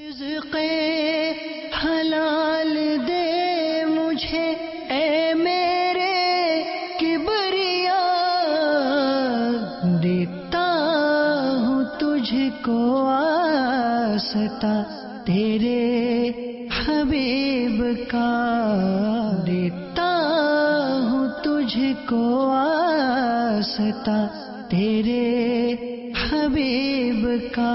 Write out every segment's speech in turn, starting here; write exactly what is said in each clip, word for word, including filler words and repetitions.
رزق حلال دے مجھے اے میرے کبریا، دیتا ہوں تجھ کو واسطہ تیرے حبیب کا، دیتا ہوں تجھ کو واسطہ تیرے حبیب کا۔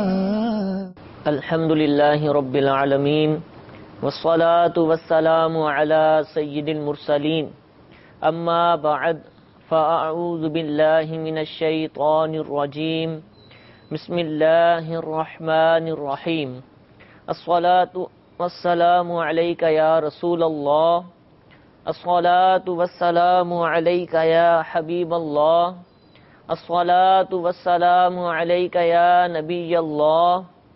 الحمد للہ رب العالمین والصلاة والسلام علی سید المرسلین، اما بعد فاعوذ باللہ من الشیطان الرجیم، بسم اللہ الرحمن الرحیم۔ الصلاة والسلام علیک یا رسول اللہ، الصلاة والسلام علیک یا حبیب اللہ، الصلاة والسلام علیک یا نبی اللہ،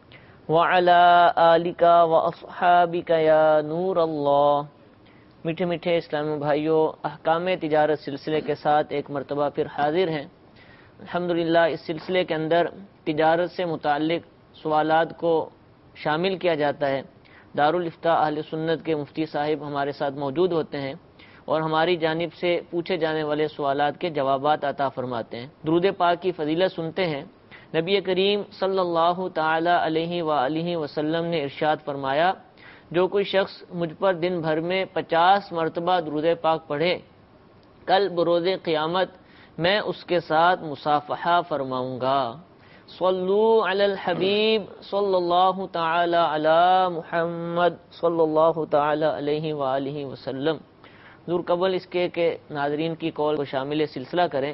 وعلی آلک واصحابک یا نور اللہ۔ میٹھے میٹھے اسلامی بھائیوں، احکام تجارت سلسلے کے ساتھ ایک مرتبہ پھر حاضر ہیں۔ الحمدللہ اس سلسلے کے اندر تجارت سے متعلق سوالات کو شامل کیا جاتا ہے۔ دارالافتاء اہل سنت کے مفتی صاحب ہمارے ساتھ موجود ہوتے ہیں اور ہماری جانب سے پوچھے جانے والے سوالات کے جوابات عطا فرماتے ہیں۔ درود پاک کی فضیلت سنتے ہیں۔ نبی کریم صلی اللہ تعالی علیہ وآلہ وسلم نے ارشاد فرمایا، جو کوئی شخص مجھ پر دن بھر میں پچاس مرتبہ درود پاک پڑھے، کل بروز قیامت میں اس کے ساتھ مصافحہ فرماؤں گا۔ صلو علی الحبیب صلی اللہ تعالی علی محمد صلی اللہ تعالی علیہ وآلہ وسلم۔ حضور قبل اس کے کہ ناظرین کی کال کو شامل سلسلہ کریں،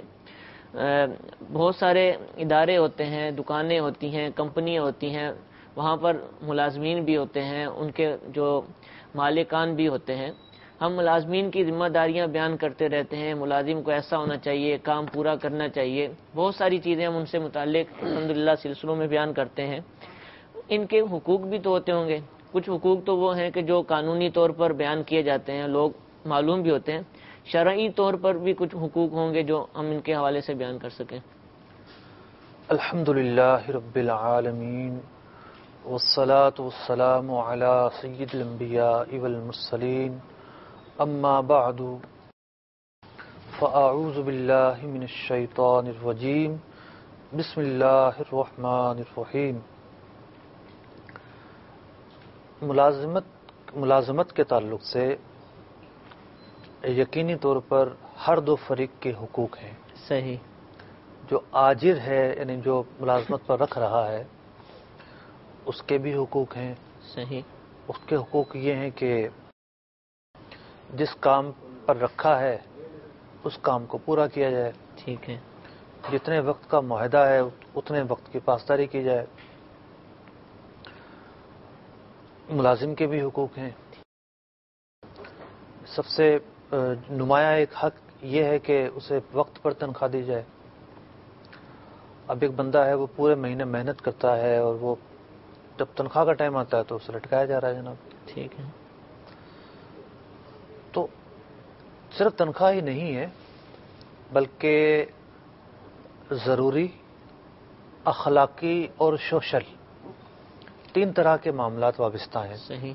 بہت سارے ادارے ہوتے ہیں، دکانیں ہوتی ہیں، کمپنیاں ہوتی ہیں، وہاں پر ملازمین بھی ہوتے ہیں، ان کے جو مالکان بھی ہوتے ہیں۔ ہم ملازمین کی ذمہ داریاں بیان کرتے رہتے ہیں، ملازم کو ایسا ہونا چاہیے، کام پورا کرنا چاہیے، بہت ساری چیزیں ہم ان سے متعلق الحمدللہ سلسلوں میں بیان کرتے ہیں۔ ان کے حقوق بھی تو ہوتے ہوں گے، کچھ حقوق تو وہ ہیں کہ جو قانونی طور پر بیان کیے جاتے ہیں، لوگ معلوم بھی ہوتے ہیں، شرعی طور پر بھی کچھ حقوق ہوں گے جو ہم ان کے حوالے سے بیان کر سکیں۔ الحمدللہ رب العالمین والصلاة والسلام علی سید الانبیاء والمرسلین، اما بعد فاعوذ باللہ من الشیطان الرجیم، بسم اللہ الرحمن الرحیم۔ ملازمت ملازمت کے تعلق سے یقینی طور پر ہر دو فریق کے حقوق ہیں۔ صحیح۔ جو آجر ہے یعنی جو ملازمت پر رکھ رہا ہے اس کے بھی حقوق ہیں۔ صحیح۔ اس کے حقوق یہ ہیں کہ جس کام پر رکھا ہے اس کام کو پورا کیا جائے۔ ٹھیک ہے۔ جتنے وقت کا معاہدہ ہے اتنے وقت کی پاسداری کی جائے۔ ملازم کے بھی حقوق ہیں۔ سب سے نمایاں ایک حق یہ ہے کہ اسے وقت پر تنخواہ دی جائے۔ اب ایک بندہ ہے وہ پورے مہینے محنت کرتا ہے اور وہ جب تنخواہ کا ٹائم آتا ہے تو اسے لٹکایا جا رہا ہے جناب۔ ٹھیک ہے۔ تو صرف تنخواہ ہی نہیں ہے بلکہ ضروری، اخلاقی اور سوشل تین طرح کے معاملات وابستہ ہیں۔ صحیح۔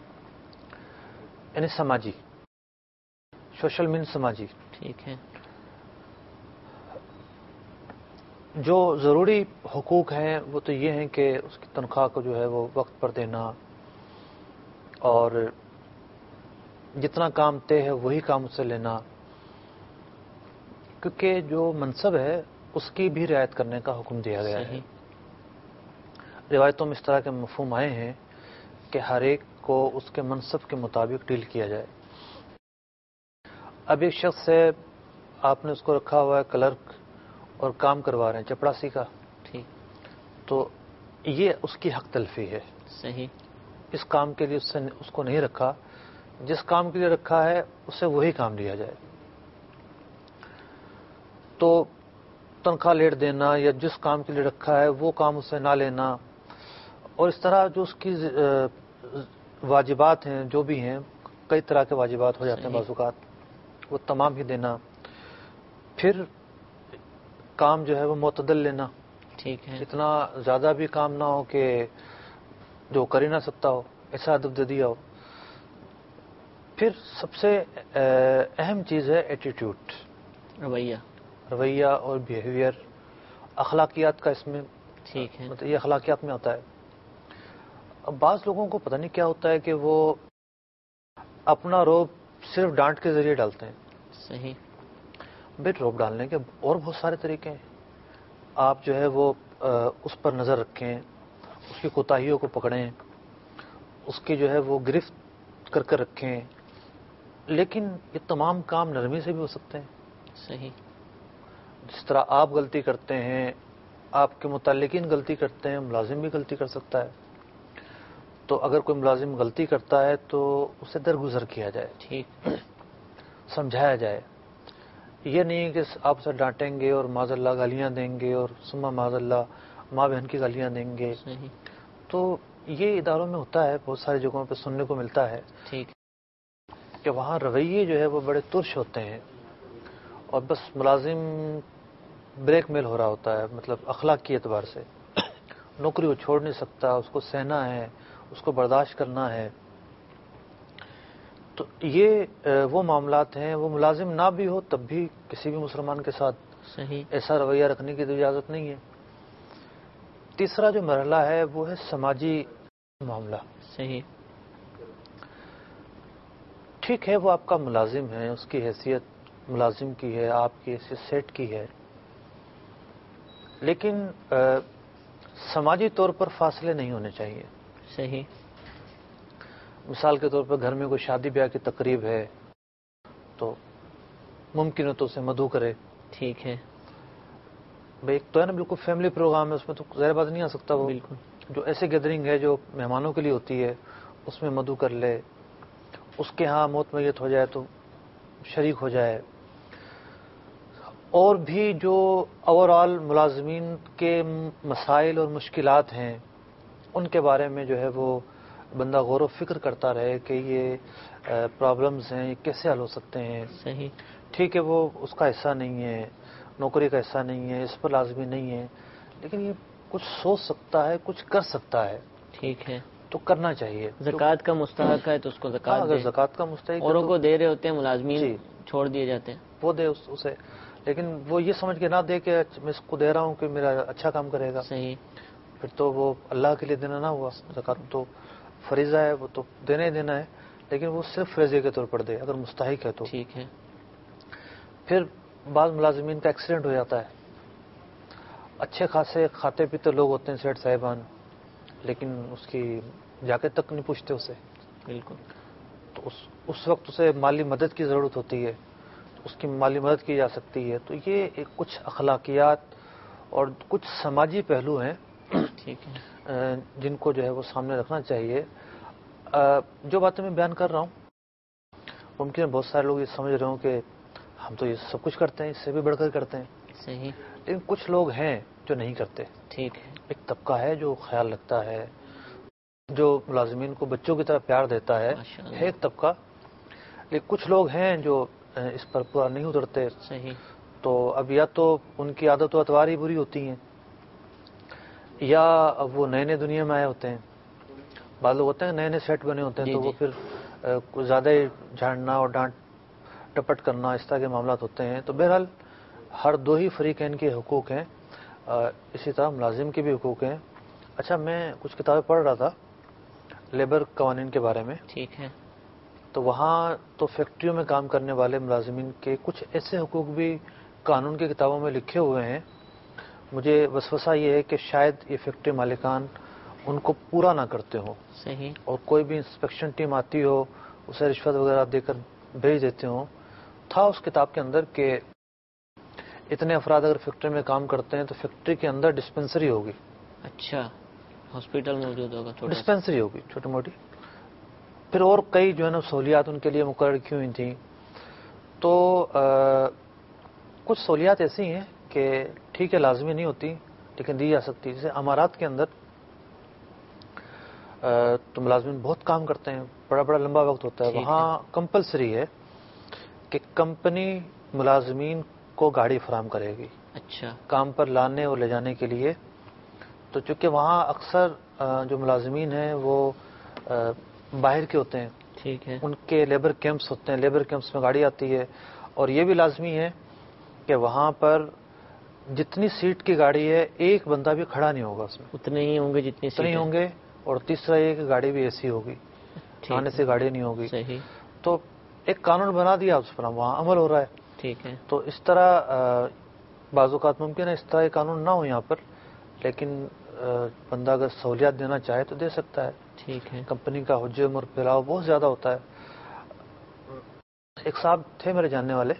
یعنی سماجی، سوشل مین سماجی۔ ٹھیک ہے۔ جو ضروری حقوق ہیں وہ تو یہ ہیں کہ اس کی تنخواہ کو جو ہے وہ وقت پر دینا، اور جتنا کام طے ہے وہی کام اس سے لینا، کیونکہ جو منصب ہے اس کی بھی رعایت کرنے کا حکم دیا گیا ہے۔ روایتوں میں اس طرح کے مفہوم آئے ہیں کہ ہر ایک کو اس کے منصب کے مطابق ڈیل کیا جائے۔ اب ایک شخص ہے، آپ نے اس کو رکھا ہوا ہے کلرک اور کام کروا رہے ہیں چپڑاسی کا، ٹھیک، تو یہ اس کی حق تلفی ہے۔ صحیح۔ اس کام کے لیے اس سے اس کو نہیں رکھا، جس کام کے لیے رکھا ہے اسے وہی کام دیا جائے۔ تو تنخواہ لیٹ دینا یا جس کام کے لیے رکھا ہے وہ کام اسے نہ لینا، اور اس طرح جو اس کی واجبات ہیں جو بھی ہیں، کئی طرح کے واجبات ہو جاتے ہیں بعض اوقات، وہ تمام ہی دینا۔ پھر کام جو ہے وہ معتدل لینا، ٹھیک ہے، اتنا زیادہ بھی کام نہ ہو کہ جو کر ہی نہ سکتا ہو، ایسا ادب دے دیا ہو۔ پھر سب سے اہم چیز ہے ایٹیٹیوڈ، رویہ رویہ اور بیہیویئر، اخلاقیات کا اس میں، ٹھیک ہے، مطلب یہ اخلاقیات میں آتا ہے۔ اب بعض لوگوں کو پتہ نہیں کیا ہوتا ہے کہ وہ اپنا روب صرف ڈانٹ کے ذریعے ڈالتے ہیں۔ صحیح، بھائی روب ڈالنے کے اور بہت سارے طریقے ہیں۔ آپ جو ہے وہ اس پر نظر رکھیں، اس کی کوتاہیوں کو پکڑیں، اس کی جو ہے وہ گرفت کر کر رکھیں، لیکن یہ تمام کام نرمی سے بھی ہو سکتے ہیں۔ صحیح، جس طرح آپ غلطی کرتے ہیں، آپ کے متعلقین غلطی کرتے ہیں، ملازم بھی غلطی کر سکتا ہے۔ تو اگر کوئی ملازم غلطی کرتا ہے تو اسے درگزر کیا جائے، ٹھیک، سمجھایا جائے۔ یہ نہیں کہ آپ اسے ڈانٹیں گے اور معاذ اللہ گالیاں دیں گے اور ثم معاذ اللہ ماں بہن کی گالیاں دیں گے۔ صحیح، تو یہ اداروں میں ہوتا ہے، بہت ساری جگہوں پہ سننے کو ملتا ہے ٹھیک، کہ وہاں رویے جو ہے وہ بڑے ترش ہوتے ہیں اور بس ملازم بریک میل ہو رہا ہوتا ہے، مطلب اخلاق کے اعتبار سے نوکری کو چھوڑ نہیں سکتا، اس کو سہنا ہے، اس کو برداشت کرنا ہے۔ تو یہ وہ معاملات ہیں، وہ ملازم نہ بھی ہو تب بھی کسی بھی مسلمان کے ساتھ صحیح، ایسا رویہ رکھنے کی تو اجازت نہیں ہے۔ تیسرا جو مرحلہ ہے وہ ہے سماجی معاملہ۔ صحیح، ٹھیک ہے وہ آپ کا ملازم ہے، اس کی حیثیت ملازم کی ہے، آپ کی حیثیت سیٹ کی ہے، لیکن سماجی طور پر فاصلے نہیں ہونے چاہیے۔ صحیح، مثال کے طور پر گھر میں کوئی شادی بیاہ کی تقریب ہے تو ممکن ہے تو اسے مدعو کرے۔ ٹھیک ہے، بھائی ایک تو ہے نا بالکل فیملی پروگرام ہے، اس میں تو ظاہر بات نہیں آ سکتا وہ، بالکل، جو ایسے گیدرنگ ہے جو مہمانوں کے لیے ہوتی ہے اس میں مدعو کر لے، اس کے ہاں موت میت ہو جائے تو شریک ہو جائے۔ اور بھی جو اوور آل ملازمین کے مسائل اور مشکلات ہیں ان کے بارے میں جو ہے وہ بندہ غور و فکر کرتا رہے کہ یہ پرابلمز ہیں، یہ کیسے حل ہو سکتے ہیں۔ صحیح، ٹھیک ہے وہ اس کا حصہ نہیں ہے، نوکری کا حصہ نہیں ہے، اس پر لازمی نہیں ہے، لیکن یہ کچھ سوچ سکتا ہے، کچھ کر سکتا ہے ٹھیک ہے، تو کرنا چاہیے۔ زکوٰۃ کا مستحق ہے تو اس کو ہاں زکوٰۃ اگر دے، زکوٰۃ کا مستحق ہے اوروں تو کو دے رہے ہوتے ہیں، ملازمین جی چھوڑ دیے جاتے ہیں۔ وہ دے اس- اسے، لیکن وہ یہ سمجھ کے نہ دے کہ میں اس کو دے رہا ہوں کہ میرا اچھا کام کرے گا، صحیح، پھر تو وہ اللہ کے لیے دینا نہ ہوا۔ زکوٰۃ تو فریضہ ہے، وہ تو دینا ہی دینا ہے، لیکن وہ صرف فریضے کے طور پر دے اگر مستحق ہے تو۔ ٹھیک ہے، پھر بعض ملازمین کا ایکسیڈنٹ ہو جاتا ہے، اچھے خاصے کھاتے پیتے لوگ ہوتے ہیں سیٹ صاحبان، لیکن اس کی جاکٹ تک نہیں پوچھتے اسے، بالکل، تو اس اس وقت اسے مالی مدد کی ضرورت ہوتی ہے، اس کی مالی مدد کی جا سکتی ہے۔ تو یہ ایک کچھ اخلاقیات اور کچھ سماجی پہلو ہیں ٹھیک ہے، جن کو جو ہے وہ سامنے رکھنا چاہیے۔ جو باتیں میں بیان کر رہا ہوں ممکن ہے بہت سارے لوگ یہ سمجھ رہے ہوں کہ ہم تو یہ سب کچھ کرتے ہیں، اس سے بھی بڑھ کر کرتے ہیں، صحیح، لیکن کچھ لوگ ہیں جو نہیں کرتے۔ ٹھیک ہے، ایک طبقہ ہے جو خیال رکھتا ہے، جو ملازمین کو بچوں کی طرح پیار دیتا ہے، ماشاء اللہ، ہے ایک طبقہ، لیکن کچھ لوگ ہیں جو اس پر پورا نہیں اترتے۔ صحیح، تو اب یا تو ان کی عادت و اطوار ہی بری ہوتی ہیں، یا وہ نئے نئے دنیا میں آئے ہوتے ہیں۔ بعض لوگ ہوتے ہیں نئے نئے سیٹ بنے ہوتے ہیں جی تو وہ جی، پھر کچھ زیادہ ہی جھاڑنا اور ڈانٹ ٹپٹ کرنا اس طرح کے معاملات ہوتے ہیں۔ تو بہرحال ہر دو ہی فریقین کے حقوق ہیں، اسی طرح ملازم کے بھی حقوق ہیں۔ اچھا میں کچھ کتابیں پڑھ رہا تھا لیبر قوانین کے بارے میں، ٹھیک ہے، تو وہاں تو فیکٹریوں میں کام کرنے والے ملازمین کے کچھ ایسے حقوق بھی قانون کی کتابوں میں لکھے ہوئے ہیں، مجھے وسوسہ یہ ہے کہ شاید یہ فیکٹری مالکان ان کو پورا نہ کرتے ہوں، صحیح، اور کوئی بھی انسپیکشن ٹیم آتی ہو اسے رشوت وغیرہ دے کر بھیج دیتے ہوں۔ تھا اس کتاب کے اندر کہ اتنے افراد اگر فیکٹری میں کام کرتے ہیں تو فیکٹری کے اندر ڈسپنسری ہوگی، اچھا، ہاسپٹل موجود ہوگا تھوڑا سا، ڈسپنسری ہوگی چھوٹی موٹی، پھر اور کئی جو ہے نا سہولیات ان کے لیے مقرر کی ہوئی تھیں۔ تو کچھ سہولیات ایسی ہیں کہ ٹھیک ہے لازمی نہیں ہوتی لیکن دی جا سکتی، جیسے امارات کے اندر تو ملازمین بہت کام کرتے ہیں، بڑا بڑا لمبا وقت ہوتا ہے، ٹھیک ہے، وہاں کمپلسری ہے کہ کمپنی ملازمین کو گاڑی فراہم کرے گی اچھا، کام پر لانے اور لے جانے کے لیے۔ تو چونکہ وہاں اکثر جو ملازمین ہیں وہ باہر کے ہوتے ہیں، ٹھیک ہے، ان کے لیبر کیمپس ہوتے ہیں، لیبر کیمپس میں گاڑی آتی ہے، اور یہ بھی لازمی ہے کہ وہاں پر جتنی سیٹ کی گاڑی ہے ایک بندہ بھی کھڑا نہیں ہوگا اس میں، اتنے ہی ہوں گے جتنی اتنے ہی سیٹیں ہوں گے، اور تیسرا یہ کہ گاڑی بھی اے سی ہوگی، آنے سے گاڑی نہیں ہوگی. صحیح، تو ایک قانون بنا دیا اس پر، وہاں عمل ہو رہا ہے. ٹھیک ہے، تو اس طرح بعض اوقات ممکن ہے اس طرح قانون نہ ہو یہاں پر، لیکن بندہ اگر سہولیات دینا چاہے تو دے سکتا ہے. ٹھیک ہے، کمپنی کا حجم اور پھیلاؤ بہت زیادہ ہوتا ہے. ایک صاحب تھے میرے جاننے والے،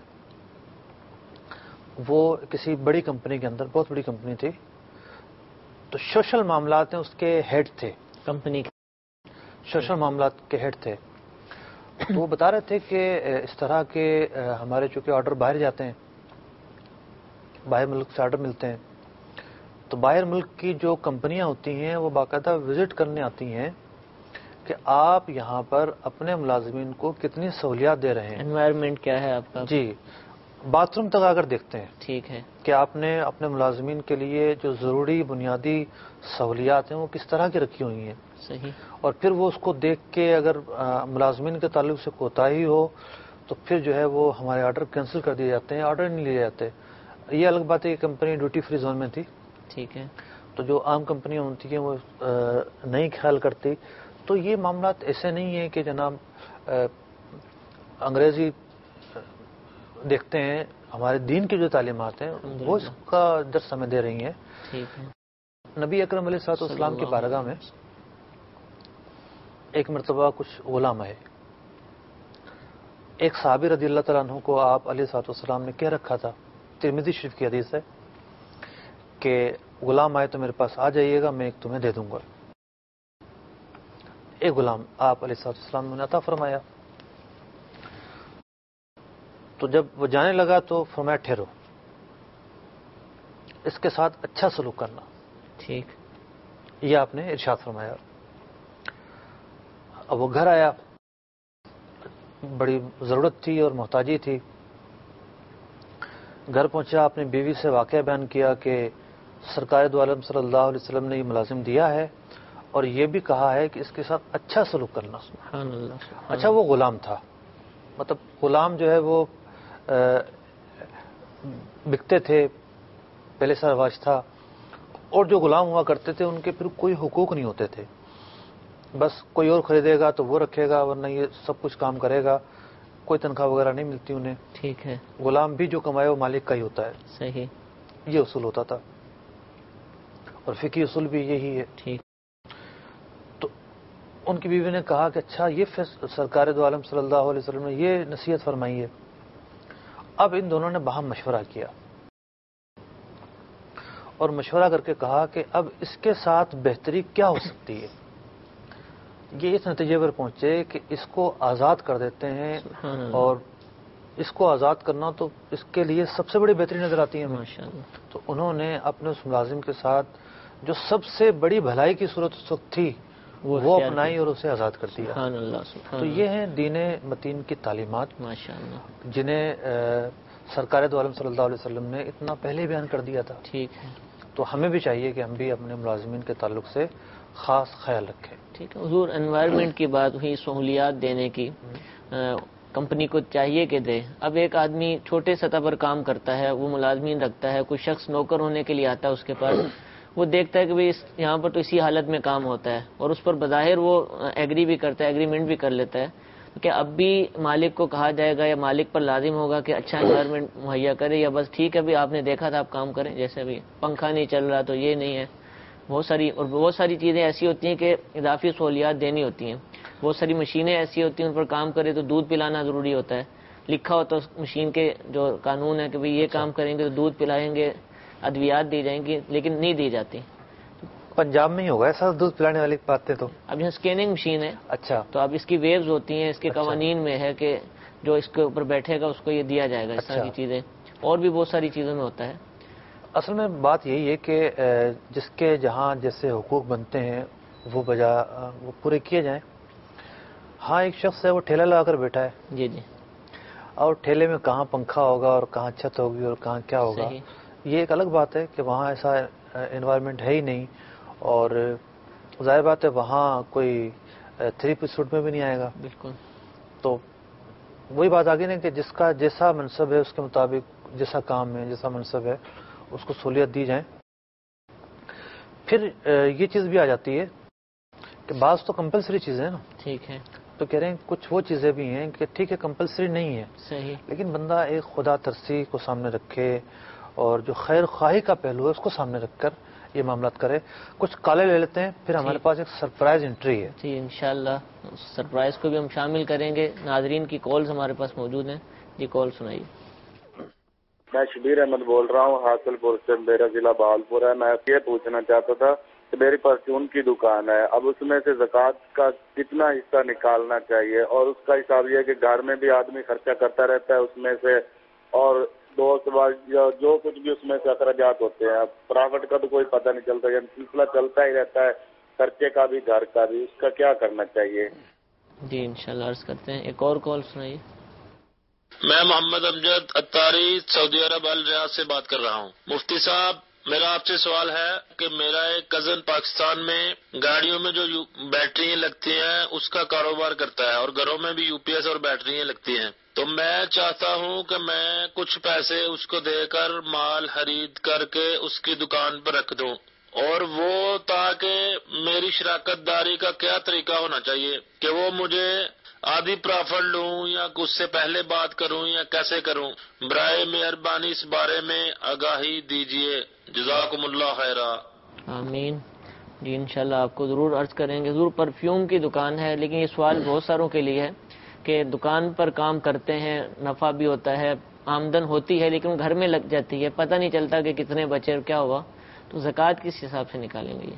وہ کسی بڑی کمپنی کے اندر، بہت بڑی کمپنی تھی، تو سوشل معاملات ہیں اس کے ہیڈ تھے، کمپنی کے سوشل معاملات کے ہیڈ تھے. تو وہ بتا رہے تھے کہ اس طرح کے ہمارے چونکہ آرڈر باہر جاتے ہیں، باہر ملک سے آرڈر ملتے ہیں، تو باہر ملک کی جو کمپنیاں ہوتی ہیں وہ باقاعدہ وزٹ کرنے آتی ہیں کہ آپ یہاں پر اپنے ملازمین کو کتنی سہولیات دے رہے ہیں، انوائرمنٹ کیا ہے آپ کا، جی، باتھ روم تک آ کر دیکھتے ہیں. ٹھیک ہے، کہ آپ نے اپنے ملازمین کے لیے جو ضروری بنیادی سہولیات ہیں وہ کس طرح کی رکھی ہوئی ہیں. صحیح، اور پھر وہ اس کو دیکھ کے اگر ملازمین کے تعلق سے کوتاہی ہو تو پھر جو ہے وہ ہمارے آرڈر کینسل کر دیے جاتے ہیں، آرڈر نہیں لیے جاتے. یہ الگ بات ہے کہ کمپنی ڈیوٹی فری زون میں تھی، ٹھیک ہے، تو جو عام کمپنیاں ہوتی ہیں وہ نہیں خیال کرتی. تو یہ معاملات ایسے نہیں ہیں کہ جناب انگریزی دیکھتے ہیں، ہمارے دین کی جو تعلیمات ہیں وہ اس کا درس ہمیں دے رہی ہیں. ٹھیک ہے. نبی اکرم علیہ الصلوۃ والسلام کی بارگاہ میں ایک مرتبہ کچھ غلام آئے. ایک صحابی رضی اللہ تعالیٰ عنہ کو آپ علیہ الصلوۃ والسلام نے کہہ رکھا تھا، ترمذی شریف کی حدیث ہے کہ غلام آئے تو میرے پاس آ جائیے گا، میں ایک تمہیں دے دوں گا. ایک غلام آپ علیہ الصلوۃ والسلام نے عطا فرمایا. تو جب وہ جانے لگا تو فرمایا ٹھہرو، اس کے ساتھ اچھا سلوک کرنا. ٹھیک، یہ آپ نے ارشاد فرمایا. اب وہ گھر آیا، بڑی ضرورت تھی اور محتاجی تھی. گھر پہنچا، اپنی بیوی سے واقعہ بیان کیا کہ سرکار دو عالم صلی اللہ علیہ وسلم نے یہ ملازم دیا ہے اور یہ بھی کہا ہے کہ اس کے ساتھ اچھا سلوک کرنا. سبحان اللہ، سبحان اچھا وہ غلام تھا، مطلب غلام جو ہے وہ بکتے تھے، پہلے سے رواج تھا. اور جو غلام ہوا کرتے تھے ان کے پھر کوئی حقوق نہیں ہوتے تھے، بس کوئی اور خریدے گا تو وہ رکھے گا، ورنہ یہ سب کچھ کام کرے گا، کوئی تنخواہ وغیرہ نہیں ملتی انہیں. ٹھیک ہے، غلام بھی جو کمائے وہ مالک کا ہی ہوتا ہے. صحیح، یہ اصول ہوتا تھا، اور فقہی اصول بھی یہی ہے. ٹھیک. تو ان کی بیوی نے کہا کہ اچھا یہ سرکار دو عالم صلی اللہ علیہ وسلم نے یہ نصیحت فرمائی ہے. اب ان دونوں نے باہم مشورہ کیا اور مشورہ کر کے کہا کہ اب اس کے ساتھ بہتری کیا ہو سکتی ہے. یہ اس نتیجے پر پہنچے کہ اس کو آزاد کر دیتے ہیں، اور اس کو آزاد کرنا تو اس کے لیے سب سے بڑی بہتری نظر آتی ہے. ماشاءاللہ. تو انہوں نے اپنے اس ملازم کے ساتھ جو سب سے بڑی بھلائی کی صورت اس وقت تھی وہ اپنائی اور اسے آزاد کر دیا. سبحان اللہ، سبحان تو یہ ہیں دین متین کی تعلیمات، ماشاءاللہ، جنہیں سرکار دو عالم صلی اللہ علیہ وسلم نے اتنا پہلے بیان کر دیا تھا. ٹھیک ہے. تو ہمیں بھی چاہیے کہ ہم بھی اپنے ملازمین کے تعلق سے خاص خیال رکھیں. ٹھیک ہے. حضور انوائرمنٹ کی بات ہوئی، سہولیات دینے کی، کمپنی کو چاہیے کہ دے. اب ایک آدمی چھوٹے سطح پر کام کرتا ہے، وہ ملازمین رکھتا ہے، کوئی شخص نوکر ہونے کے لیے آتا ہے اس کے پاس، وہ دیکھتا ہے کہ بھئی یہاں پر تو اسی حالت میں کام ہوتا ہے، اور اس پر بظاہر وہ ایگری بھی کرتا ہے، ایگریمنٹ بھی کر لیتا ہے. کہ اب بھی مالک کو کہا جائے گا یا مالک پر لازم ہوگا کہ اچھا انوائرمنٹ مہیا کرے، یا بس ٹھیک ہے بھی آپ نے دیکھا تھا آپ کام کریں، جیسے ابھی پنکھا نہیں چل رہا تو یہ نہیں ہے. بہت ساری اور بہت ساری چیزیں ایسی ہوتی ہیں کہ اضافی سہولیات دینی ہوتی ہیں. بہت ساری مشینیں ایسی ہوتی ہیں ان پر کام کرے تو دودھ پلانا ضروری ہوتا ہے، لکھا ہوتا ہے مشین کے جو قانون ہے کہ بھئی یہ کام کریں گے تو دودھ پلائیں گے، ادویات دی جائیں گی، لیکن نہیں دی جاتی. پنجاب میں ہی ہوگا ایسا دودھ پلانے والی باتیں. تو اب یہاں اسکیننگ مشین ہے، اچھا، تو اب اس کی ویوز ہوتی ہیں، اس کے اچھا. قوانین میں ہے کہ جو اس کے اوپر بیٹھے گا اس کو یہ دیا جائے گا. اس طرح کی چیزیں اور بھی بہت ساری چیزوں میں ہوتا ہے. اصل میں بات یہی ہے کہ جس کے جہاں جیسے حقوق بنتے ہیں وہ بجا وہ پورے کیے جائیں. ہاں ایک شخص ہے وہ ٹھیلا لگا کر بیٹھا ہے، جی جی، اور ٹھیلے میں کہاں پنکھا ہوگا اور کہاں چھت ہوگی اور کہاں کیا ہوگا. صحیح. یہ ایک الگ بات ہے کہ وہاں ایسا انوائرمنٹ ہے ہی نہیں، اور ظاہر بات ہے وہاں کوئی تھری پیس سوٹ میں بھی نہیں آئے گا. بالکل. تو وہی بات آ گئی نا کہ جس کا جیسا منصب ہے اس کے مطابق جیسا کام ہے جیسا منصب ہے اس کو سہولیت دی جائیں. پھر یہ چیز بھی آ جاتی ہے کہ بعض تو کمپلسری چیزیں ہیں نا. ٹھیک ہے. تو کہہ رہے ہیں کچھ وہ چیزیں بھی ہیں کہ ٹھیک ہے کمپلسری نہیں ہے. صحیح. لیکن بندہ ایک خدا ترسی کو سامنے رکھے اور جو خیر خواہی کا پہلو ہے اس کو سامنے رکھ کر یہ معاملات کرے. کچھ کالے لے لیتے ہیں پھر ہمارے پاس ایک سرپرائز انٹری ہے. جی انشاءاللہ سرپرائز کو بھی ہم شامل کریں گے. ناظرین کی کالز ہمارے پاس موجود ہیں. جی کال سنائیے. میں شبیر احمد بول رہا ہوں حاصل پور سے. میرا ضلع بہاولپور ہے. میں یہ پوچھنا چاہتا تھا کہ میری پرچون کی دکان ہے. اب اس میں سے زکوٰۃ کا کتنا حصہ نکالنا چاہیے؟ اور اس کا حساب یہ ہے کہ گھر میں بھی آدمی خرچہ کرتا رہتا ہے اس میں سے, اور دوست جو کچھ بھی اس میں سے اخراجات ہوتے ہیں. اب پرافٹ کا تو کوئی پتہ نہیں چلتا, یعنی سلسلہ چلتا ہی رہتا ہے خرچے کا بھی گھر کا بھی. اس کا کیا کرنا چاہیے؟ جی انشاءاللہ عرض کرتے ہیں. ایک اور کال سنائیے. میں محمد امجد اتاری سعودی عرب الریاض سے بات کر رہا ہوں. مفتی صاحب میرا آپ سے سوال ہے کہ میرا ایک کزن پاکستان میں گاڑیوں میں جو بیٹریاں لگتی ہیں اس کا کاروبار کرتا ہے, اور گھروں میں بھی یو پی ایس اور بیٹریاں لگتی ہیں. تو میں چاہتا ہوں کہ میں کچھ پیسے اس کو دے کر مال خرید کر کے اس کی دکان پر رکھ دوں, اور وہ تاکہ میری شراکت داری کا کیا طریقہ ہونا چاہیے کہ وہ مجھے آدھی پرافٹ لوں یا اس سے پہلے بات کروں یا کیسے کروں؟ برائے مہربانی اس بارے میں آگاہی دیجیے. جزاکم اللہ خیرا. آمین. جی انشاءاللہ آپ کو ضرور عرض کریں گے. ضرور پرفیوم کی دکان ہے, لیکن یہ سوال بہت ساروں کے لیے ہے کہ دکان پر کام کرتے ہیں, نفع بھی ہوتا ہے, آمدن ہوتی ہے, لیکن گھر میں لگ جاتی ہے, پتہ نہیں چلتا کہ کتنے بچے اور کیا ہوا. تو زکوٰۃ کس حساب سے نکالیں گے؟ یہ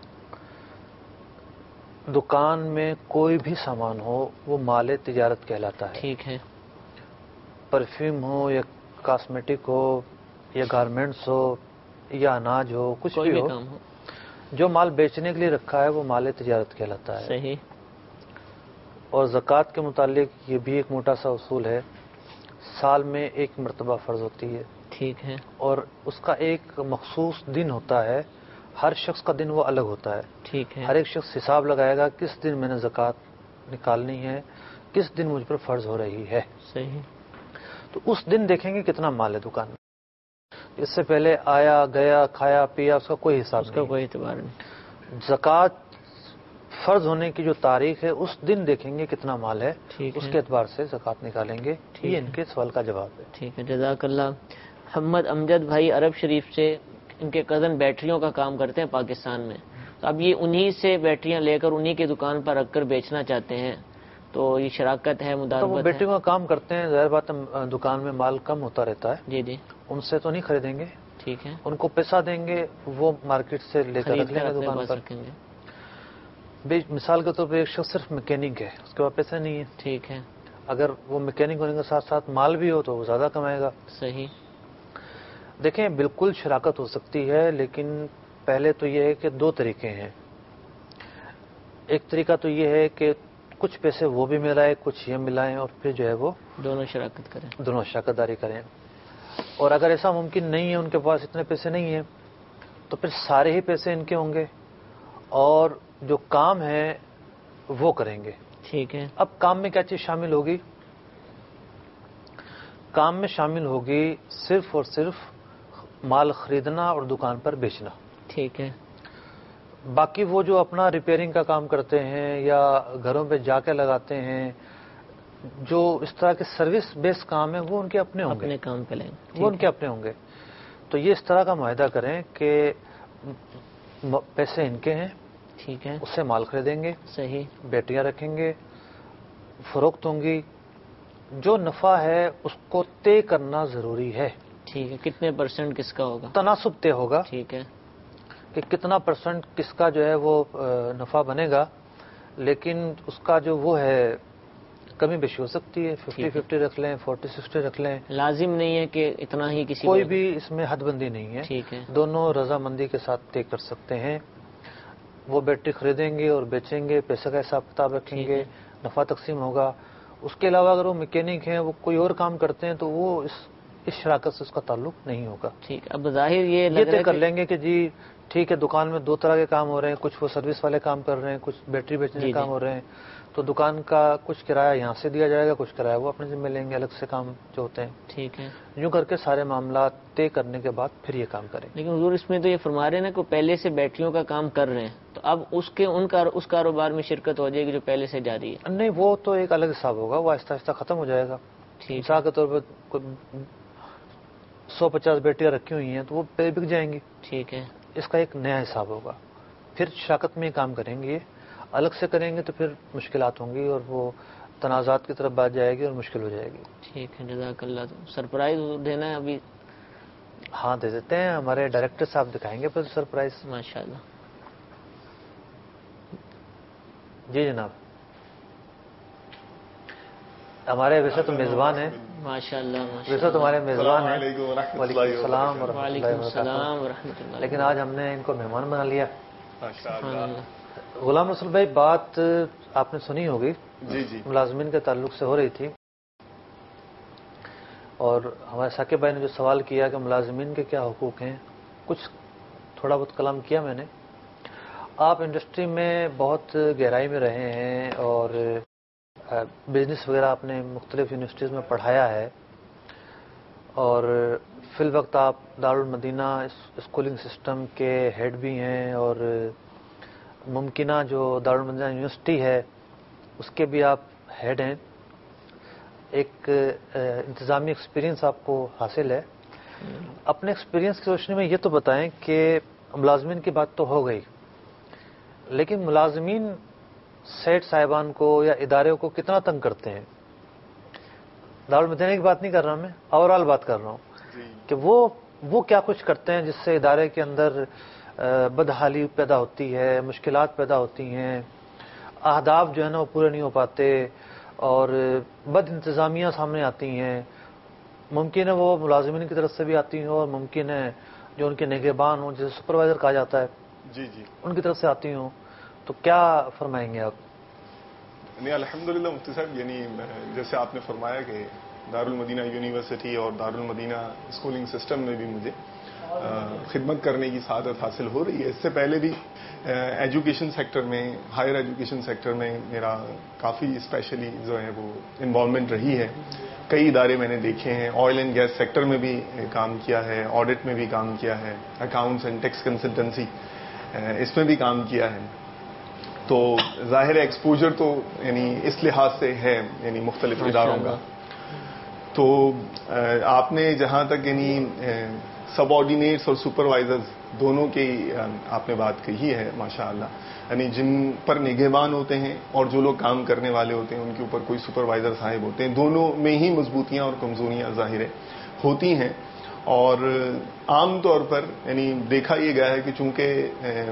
دکان میں کوئی بھی سامان ہو وہ مال تجارت کہلاتا ہے. ٹھیک ہے. پرفیوم ہو یا کاسمیٹک ہو یا گارمنٹس ہو یا اناج ہو, کچھ کوئی بھی بھی ہو, کام ہو, جو مال بیچنے کے لیے رکھا ہے وہ مال تجارت کہلاتا ہے. صحیح. اور زکوٰۃ کے متعلق یہ بھی ایک موٹا سا اصول ہے, سال میں ایک مرتبہ فرض ہوتی ہے. ٹھیک ہے. اور اس کا ایک مخصوص دن ہوتا ہے, ہر شخص کا دن وہ الگ ہوتا ہے. ٹھیک ہے. ہر ایک شخص حساب لگائے گا کس دن میں نے زکوٰۃ نکالنی ہے, کس دن مجھ پر فرض ہو رہی ہے. صحیح. تو اس دن دیکھیں گے کتنا مال ہے دکان میں. اس سے پہلے آیا گیا کھایا پیا اس کا کوئی حساب اس کا نہیں, کوئی اعتبار نہیں. زکوٰۃ فرض ہونے کی جو تاریخ ہے اس دن دیکھیں گے کتنا مال ہے, اس کے اعتبار سے زکوٰۃ نکالیں گے. یہ ان کے سوال کا جواب ہے. ٹھیک ہے. جزاک اللہ. محمد امجد بھائی عرب شریف سے, ان کے کزن بیٹریوں کا کام کرتے ہیں پاکستان میں, تو اب یہ انہی سے بیٹریاں لے کر انہی کی دکان پر رکھ کر بیچنا چاہتے ہیں, تو یہ شراکت ہے, مداربت ہے؟ وہ بیٹریوں کا کام کرتے ہیں, ظاہر بات ہے دکان میں مال کم ہوتا رہتا ہے. جی جی. ان سے تو نہیں خریدیں گے. ٹھیک ہے. ان کو پیسہ دیں گے, وہ مارکیٹ سے لے کر رکھ لیں گے دکان پر. مثال کے طور پہ ایک شخص صرف میکینک ہے, اس کے پاس پیسہ نہیں ہے. ٹھیک ہے. اگر وہ میکینک ہونے کے ساتھ ساتھ مال بھی ہو تو وہ زیادہ کمائے گا. صحیح. دیکھیں بالکل شراکت ہو سکتی ہے, لیکن پہلے تو یہ ہے کہ دو طریقے ہیں. ایک طریقہ تو یہ ہے کہ کچھ پیسے وہ بھی ملائے, کچھ یہ ملائیں, اور پھر جو ہے وہ دونوں شراکت کریں, دونوں شراکت داری کریں. اور اگر ایسا ممکن نہیں ہے, ان کے پاس اتنے پیسے نہیں ہیں, تو پھر سارے ہی پیسے ان کے ہوں گے اور جو کام ہے وہ کریں گے. ٹھیک ہے. اب کام میں کیا چیز شامل ہوگی؟ کام میں شامل ہوگی صرف اور صرف مال خریدنا اور دکان پر بیچنا. ٹھیک ہے. باقی وہ جو اپنا ریپیئرنگ کا کام کرتے ہیں یا گھروں پہ جا کے لگاتے ہیں, جو اس طرح کے سروس بیس کام ہے وہ ان کے اپنے ہوں گے, اپنے کام پہ لیں, وہ ان کے اپنے ہوں گے. تو یہ اس طرح کا معاہدہ کریں کہ پیسے ان کے ہیں, ٹھیک ہے, اس سے مال خریدیں گے, صحیح, بیٹریاں رکھیں گے, فروخت ہوں گی, جو نفع ہے اس کو طے کرنا ضروری ہے. ٹھیک ہے. کتنے پرسنٹ کس کا ہوگا؟ تناسب طے ہوگا. ٹھیک ہے. کہ کتنا پرسنٹ کس کا جو ہے وہ نفع بنے گا, لیکن اس کا جو وہ ہے کمی بیشی ہو سکتی ہے. ففٹی ففٹی رکھ لیں, فورٹی سکسٹی رکھ لیں, لازم نہیں ہے کہ اتنا ہی کسی کوئی بھی اس میں حد بندی نہیں ہے. ٹھیک ہے. دونوں رضامندی کے ساتھ طے کر سکتے ہیں. وہ بیٹری خریدیں گے اور بیچیں گے, پیسے کا حساب کتاب رکھیں گے, نفع تقسیم ہوگا. اس کے علاوہ اگر وہ میکینک ہیں, وہ کوئی اور کام کرتے ہیں, تو وہ اس اس شراکت سے اس کا تعلق نہیں ہوگا. ٹھیک. اب ظاہر یہ یہ طے کر لیں گے کہ جی ٹھیک ہے دکان میں دو طرح کے کام ہو رہے ہیں, کچھ وہ سروس والے کام کر رہے ہیں, کچھ بیٹری بیچنے کے کام ہو رہے ہیں, تو دکان کا کچھ کرایہ یہاں سے دیا جائے گا, کچھ کرایہ وہ اپنے ذمہ لیں گے, الگ سے کام جو ہوتے ہیں. ٹھیک ہے. یوں کر کے سارے معاملات طے کرنے کے بعد پھر یہ کام کریں. لیکن حضور اس میں تو یہ فرما رہے ہیں نا کہ پہلے سے بیٹریوں کا کام کر رہے ہیں, تو اب اس کے ان کا اس کاروبار میں شرکت ہو جائے گی جو پہلے سے جاری ہے. نہیں, وہ تو ایک الگ حساب ہوگا, وہ آہستہ آہستہ ختم ہو جائے گا. مثال کے طور پر سو پچاس بیٹریاں رکھی ہوئی ہیں تو وہ پہ بک جائیں گی. ٹھیک ہے. اس کا ایک نیا حساب ہوگا. پھر شراکت میں یہ کام کریں گے, الگ سے کریں گے تو پھر مشکلات ہوں گی اور وہ تنازعات کی طرف بات جائے گی اور مشکل ہو جائے گی. ٹھیک ہے, جزاک اللہ. سرپرائز دینا ہے ابھی؟ ہاں دے دیتے ہیں, ہمارے ڈائریکٹر صاحب دکھائیں گے پھر سرپرائز. ماشاء اللہ. جی جناب, ہمارے ویسے تو میزبان ہیں. ماشاء اللہ. ویسے تو ہمارے میزبان ہیں. وعلیکم السلام وعلیکم السلام ورحمۃ اللہ. لیکن آج ہم نے ان کو مہمان بنا لیا. سبحان اللہ. غلام رسول بھائی, بات آپ نے سنی ہوگی, جی جی, ملازمین کے تعلق سے ہو رہی تھی, اور ہمارے ثاقب بھائی نے جو سوال کیا کہ ملازمین کے کیا حقوق ہیں, کچھ تھوڑا بہت کلام کیا میں نے. آپ انڈسٹری میں بہت گہرائی میں رہے ہیں اور بزنس وغیرہ آپ نے مختلف یونیورسٹیز میں پڑھایا ہے, اور فی الوقت آپ دارالمدینہ اسکولنگ سسٹم کے ہیڈ بھی ہیں, اور ممکنہ جو دارالمدینہ یونیورسٹی ہے اس کے بھی آپ ہیڈ ہیں. ایک انتظامی ایکسپیرینس آپ کو حاصل ہے. اپنے ایکسپیرینس کی روشنی میں یہ تو بتائیں کہ ملازمین کی بات تو ہو گئی, لیکن ملازمین سیٹ صاحبان کو یا ادارے کو کتنا تنگ کرتے ہیں. دارالمدینہ کی بات نہیں کر رہا میں, اوور آل بات کر رہا ہوں کہ وہ وہ کیا کچھ کرتے ہیں جس سے ادارے کے اندر بدحالی پیدا ہوتی ہے, مشکلات پیدا ہوتی ہیں, اہداف جو ہے نا وہ پورے نہیں ہو پاتے, اور بد انتظامیہ سامنے آتی ہیں. ممکن ہے وہ ملازمین کی طرف سے بھی آتی ہوں, اور ممکن ہے جو ان کے نگہبان ہوں, جسے سپروائزر کہا جاتا ہے, جی جی, ان کی طرف سے آتی ہوں. تو کیا فرمائیں گے آپ؟ نہیں, الحمدللہ مفتی صاحب, یعنی جیسے آپ نے فرمایا کہ دارالمدینہ یونیورسٹی اور دارالمدینہ اسکولنگ سسٹم میں بھی مجھے خدمت کرنے کی سعادت حاصل ہو رہی ہے. اس سے پہلے بھی ایجوکیشن سیکٹر میں, ہائر ایجوکیشن سیکٹر میں میرا کافی اسپیشلی جو ہے وہ انوالومنٹ رہی ہے. کئی ادارے میں نے دیکھے ہیں, آئل اینڈ گیس سیکٹر میں بھی کام کیا ہے, آڈٹ میں بھی کام کیا ہے, اکاؤنٹس اینڈ ٹیکس کنسلٹنسی اس میں بھی کام کیا ہے. تو ظاہر ایکسپوجر تو یعنی اس لحاظ سے ہے یعنی مختلف اداروں کا. تو آپ نے جہاں تک یعنی سب آرڈینیٹس اور سپروائزرز دونوں کی آپ نے بات کہی ہے, ماشاء اللہ, یعنی جن پر نگہبان ہوتے ہیں اور جو لوگ کام کرنے والے ہوتے ہیں ان کے اوپر کوئی سپروائزر صاحب ہوتے ہیں, دونوں میں ہی مضبوطیاں اور کمزوریاں ظاہر ہوتی ہیں. اور عام طور پر یعنی دیکھا یہ گیا ہے کہ چونکہ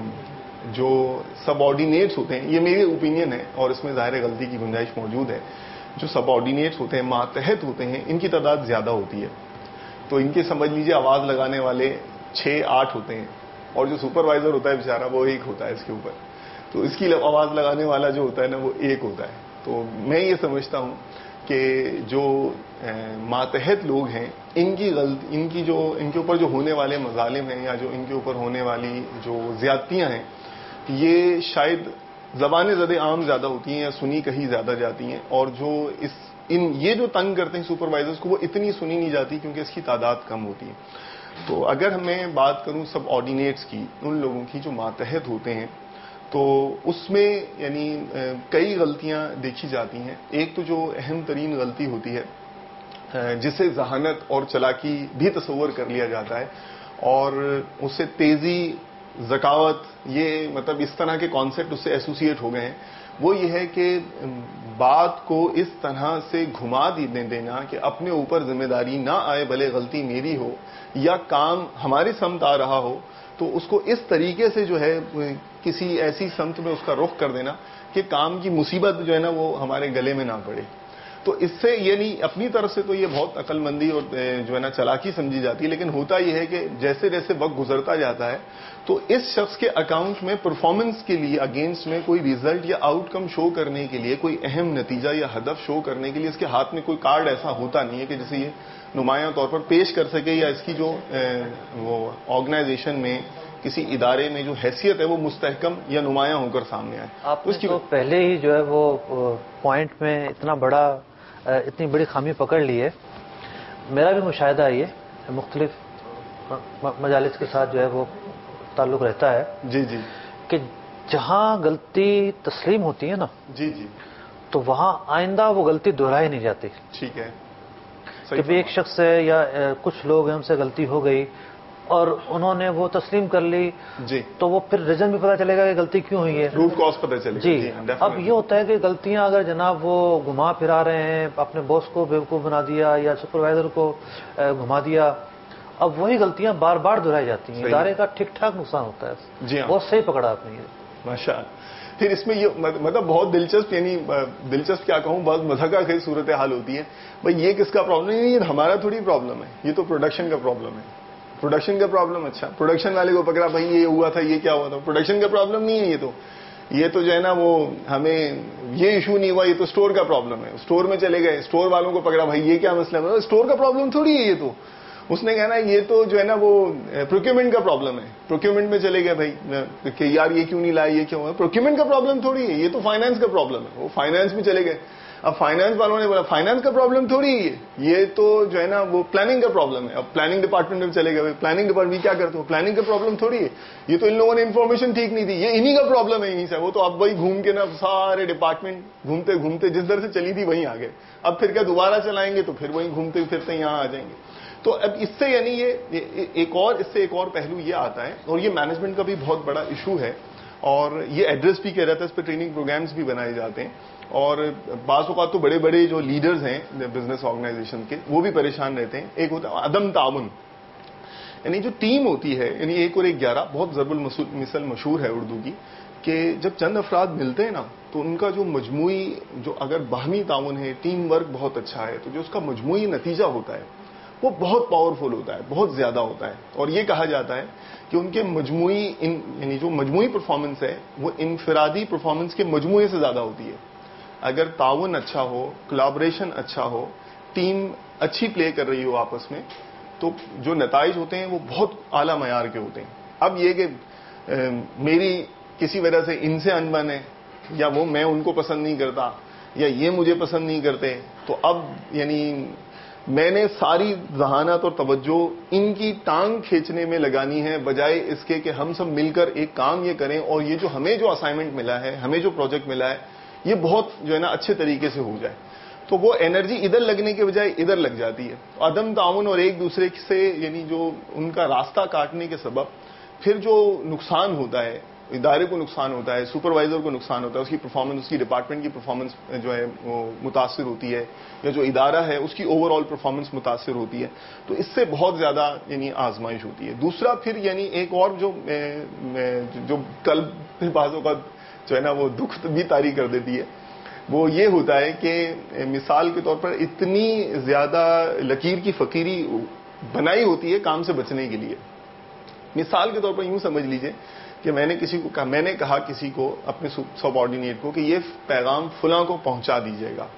جو سب آرڈینیٹس ہوتے ہیں, یہ میری اوپینین ہے اور اس میں ظاہر غلطی کی گنجائش موجود ہے, جو سب آرڈینیٹس ہوتے ہیں, ماتحت ہوتے ہیں, ان کی تعداد زیادہ ہوتی ہے. تو ان کے سمجھ لیجیے آواز لگانے والے چھ آٹھ ہوتے ہیں, اور جو سپروائزر ہوتا ہے بیچارہ وہ ایک ہوتا ہے اس کے اوپر. تو اس کی آواز لگانے والا جو ہوتا ہے نا وہ ایک ہوتا ہے. تو میں یہ سمجھتا ہوں کہ جو ماتحت لوگ ہیں ان کی غلط ان کی جو ان کے اوپر جو ہونے والے مظالم ہیں یا جو ان کے اوپر ہونے والی جو زیادتیاں ہیں, یہ شاید زبان زد عام زیادہ ہوتی ہیں یا سنی کہیں زیادہ جاتی ہیں, اور جو اس ان یہ جو تنگ کرتے ہیں سپروائزرز کو وہ اتنی سنی نہیں جاتی کیونکہ اس کی تعداد کم ہوتی ہے. تو اگر میں بات کروں سب آرڈینیٹس کی, ان لوگوں کی جو ماتحت ہوتے ہیں, تو اس میں یعنی کئی غلطیاں دیکھی جاتی ہیں. ایک تو جو اہم ترین غلطی ہوتی ہے جسے ذہانت اور چلاکی بھی تصور کر لیا جاتا ہے, اور اس سے تیزی, ذکاوت, یہ مطلب اس طرح کے کانسیپٹ اس سے ایسوسیٹ ہو گئے ہیں, وہ یہ ہے کہ بات کو اس طرح سے گھما دینا کہ اپنے اوپر ذمہ داری نہ آئے, بھلے غلطی میری ہو یا کام ہماری سمت آ رہا ہو, تو اس کو اس طریقے سے جو ہے کسی ایسی سمت میں اس کا رخ کر دینا کہ کام کی مصیبت جو ہے نا وہ ہمارے گلے میں نہ پڑے. تو اس سے یعنی اپنی طرف سے تو یہ بہت عقل مندی اور جو ہے نا چالاکی سمجھی جاتی ہے، لیکن ہوتا یہ ہے کہ جیسے جیسے وقت گزرتا جاتا ہے تو اس شخص کے اکاؤنٹ میں پرفارمنس کے لیے اگینسٹ میں کوئی ریزلٹ یا آؤٹ کم شو کرنے کے لیے، کوئی اہم نتیجہ یا ہدف شو کرنے کے لیے اس کے ہاتھ میں کوئی کارڈ ایسا ہوتا نہیں ہے کہ جسے یہ نمایاں طور پر پیش کر سکے، یا اس کی جو وہ آرگنائزیشن میں کسی ادارے میں جو حیثیت ہے وہ مستحکم یا نمایاں ہو کر سامنے آئے. آپ اس کی تو پہلے ہی جو ہے وہ پوائنٹ میں اتنا بڑا اتنی بڑی خامی پکڑ لی ہے. میرا بھی مشاہدہ ہے، یہ مختلف مجالس کے ساتھ جو ہے وہ تعلق رہتا ہے جی جی کہ جہاں غلطی تسلیم ہوتی ہے نا جی جی تو وہاں آئندہ وہ غلطی دہرائی نہیں جاتی. ٹھیک ہے کہ بھی ایک شخص ہے یا کچھ لوگ ہیں ان سے غلطی ہو گئی اور انہوں نے وہ تسلیم کر لی جی تو وہ پھر ریزن بھی پتا چلے گا کہ غلطی کیوں ہوئی ہے، روٹ کاز پتہ چلے گا. جی. اب یہ ہوتا ہے کہ غلطیاں اگر جناب وہ گھما پھرا رہے ہیں، اپنے باس کو بیوقوف بنا دیا یا سپروائزر کو گھما دیا، اب وہی غلطیاں بار بار دہرائی جاتی ہیں، ادارے کا ٹھیک ٹھاک نقصان ہوتا ہے. جی ہاں بہت صحیح پکڑا آپ نے یہ. ماشاء اللہ. پھر اس میں یہ مطلب بہت دلچسپ یعنی دلچسپ کیا کہوں، بہت مضحکہ خیز صورتحال ہوتی ہے. بھائی یہ کس کا پرابلم ہے؟ یہ ہمارا تھوڑی پرابلم ہے، یہ تو پروڈکشن کا پروبلم ہے. پروڈکشن کا پرابلم، اچھا پروڈکشن والے کو پکڑا، بھائی یہ ہوا تھا، یہ کیا ہوا تھا. پروڈکشن کا پرابلم نہیں ہے یہ تو یہ تو جو ہے نا وہ ہمیں یہ ایشو نہیں ہوا، یہ تو اسٹور کا پرابلم ہے. اسٹور میں چلے گئے، اسٹور والوں کو پکڑا، بھائی یہ کیا مسئلہ ہے. اسٹور کا پرابلم تھوڑی ہے یہ تو. اس نے کہنا یہ تو جو ہے نا وہ پروکیورمنٹ کا پرابلم ہے. پروکیورمنٹ میں چلے گئے بھائی کہ یار یہ کیوں نہیں لایا، یہ کیوں ہوا. پروکیورمنٹ کا پرابلم تھوڑی ہے، یہ تو فائنانس کا پرابلم ہے. وہ فائنانس میں چلے گئے. اب فائنانس والوں نے بولا فائنانس کا پرابلم تھوڑی ہے یہ تو جو ہے نا وہ پلاننگ کا پرابلم ہے. اب پلاننگ ڈپارٹمنٹ میں چلے گئے، پلاننگ ڈپارٹمنٹ کیا کرتے ہو، پلاننگ کا پرابلم تھوڑی ہے یہ تو ان لوگوں نے انفارمیشن ٹھیک نہیں دی، یہ انہی کا پرابلم ہے یہیں سے. وہ تو اب وہی گھوم کے نا سارے ڈپارٹمنٹ گھومتے گھومتے جس در سے چلی تھی وہیں آ گئے. اب پھر کیا دوبارہ چلائیں گے تو پھر وہیں گھومتے پھرتے یہاں آ جائیں گے. تو اب اس سے یعنی یہ ایک اور اس سے ایک اور پہلو یہ آتا ہے، اور یہ مینجمنٹ کا بھی بہت بڑا ایشو ہے، اور یہ ایڈریس بھی کہہ رہا تھا، اس پہ ٹریننگ پروگرامز بھی بنائے جاتے ہیں. اور بعض اوقات تو بڑے بڑے جو لیڈرز ہیں بزنس آرگنائزیشن کے وہ بھی پریشان رہتے ہیں. ایک ہوتا ہے عدم تعاون، یعنی جو ٹیم ہوتی ہے، یعنی ایک اور ایک گیارہ بہت ضرب المثل مشہور ہے اردو کی، کہ جب چند افراد ملتے ہیں نا تو ان کا جو مجموعی جو اگر باہمی تعاون ہے، ٹیم ورک بہت اچھا ہے، تو جو اس کا مجموعی نتیجہ ہوتا ہے وہ بہت پاورفل ہوتا ہے، بہت زیادہ ہوتا ہے. اور یہ کہا جاتا ہے کہ ان کے مجموعی یعنی جو مجموعی پرفارمنس ہے وہ انفرادی پرفارمنس کے مجموعے سے زیادہ ہوتی ہے. اگر تعاون اچھا ہو، کولیبریشن اچھا ہو، ٹیم اچھی پلے کر رہی ہو آپس میں، تو جو نتائج ہوتے ہیں وہ بہت اعلیٰ معیار کے ہوتے ہیں. اب یہ کہ میری کسی وجہ سے ان سے انبن ہے، یا وہ میں ان کو پسند نہیں کرتا، یا یہ مجھے پسند نہیں کرتے، تو اب یعنی میں نے ساری ذہانت اور توجہ ان کی ٹانگ کھینچنے میں لگانی ہے، بجائے اس کے کہ ہم سب مل کر ایک کام یہ کریں اور یہ جو ہمیں جو اسائنمنٹ ملا ہے، ہمیں جو پروجیکٹ ملا ہے، یہ بہت جو ہے نا اچھے طریقے سے ہو جائے. تو وہ انرجی ادھر لگنے کے بجائے ادھر لگ جاتی ہے. عدم تعاون اور ایک دوسرے سے یعنی جو ان کا راستہ کاٹنے کے سبب پھر جو نقصان ہوتا ہے، ادارے کو نقصان ہوتا ہے، سپروائزر کو نقصان ہوتا ہے، اس کی پرفارمنس، اس کی ڈپارٹمنٹ کی پرفارمنس جو ہے وہ متاثر ہوتی ہے، یا جو ادارہ ہے اس کی اوور آل پرفارمنس متاثر ہوتی ہے. تو اس سے بہت زیادہ یعنی آزمائش ہوتی ہے. دوسرا پھر یعنی ایک اور جو جو قلب پھر بعض اوقات جو ہے نا وہ دکھ بھی طاری کر دیتی ہے، وہ یہ ہوتا ہے کہ مثال کے طور پر اتنی زیادہ لکیر کی فقیری بنائی ہوتی ہے کام سے بچنے کے لیے. مثال کے طور پر یوں سمجھ لیجئے کہ میں نے کسی کو کہا میں نے کہا کسی کو اپنے سب آرڈینیٹ کو کہ یہ پیغام فلاں کو پہنچا دیجیے گا،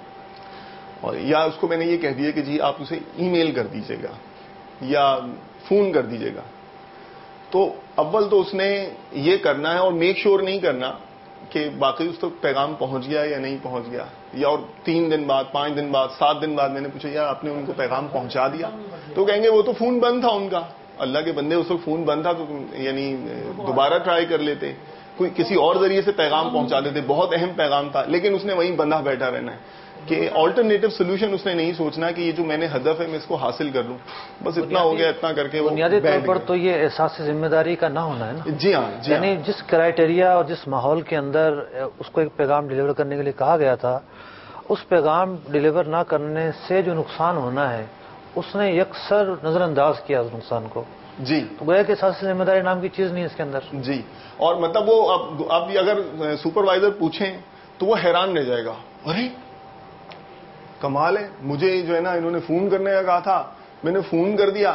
اور یا اس کو میں نے یہ کہہ دیا کہ جی آپ اسے ای میل کر دیجیے گا یا فون کر دیجیے گا. تو اول تو اس نے یہ کرنا ہے اور میک شور نہیں کرنا کہ باقی اس تک پیغام پہنچ گیا یا نہیں پہنچ گیا. یا اور تین دن بعد، پانچ دن بعد، سات دن بعد میں نے پوچھا یار آپ نے ان کو پیغام پہنچا دیا؟ تو کہیں گے وہ تو فون بند تھا ان کا. اللہ کے بندے اس وقت فون بند تھا تو یعنی دوبارہ ٹرائی کر لیتے، کوئی کسی اور ذریعے سے پیغام پہنچا دیتے، بہت اہم پیغام تھا. لیکن اس نے وہیں بندہ بیٹھا رہنا ہے کہ آلٹرنیٹو سولوشن اس نے نہیں سوچنا کہ یہ جو میں نے ہدف ہے میں اس کو حاصل کر لوں، بس اتنا ہو گیا، اتنا کر کے. بنیادی طور پر تو یہ احساس ذمہ داری کا نہ ہونا ہے نا. جی ہاں جی یعنی جس کرائٹیریا اور جس ماحول کے اندر اس کو ایک پیغام ڈیلیور کرنے کے لیے کہا گیا تھا، اس پیغام ڈیلیور نہ کرنے سے جو نقصان ہونا ہے اس نے یکسر نظر انداز کیا اس نقصان کو. جی تو گویا کہ احساس ذمہ داری نام کی چیز نہیں ہے اس کے اندر. جی اور مطلب وہ اب اب اگر سپروائزر پوچھیں تو وہ حیران رہ جائے گا، ارے کمال ہے. مجھے جو ہے نا انہوں نے فون کرنے کا کہا تھا, میں نے فون کر دیا.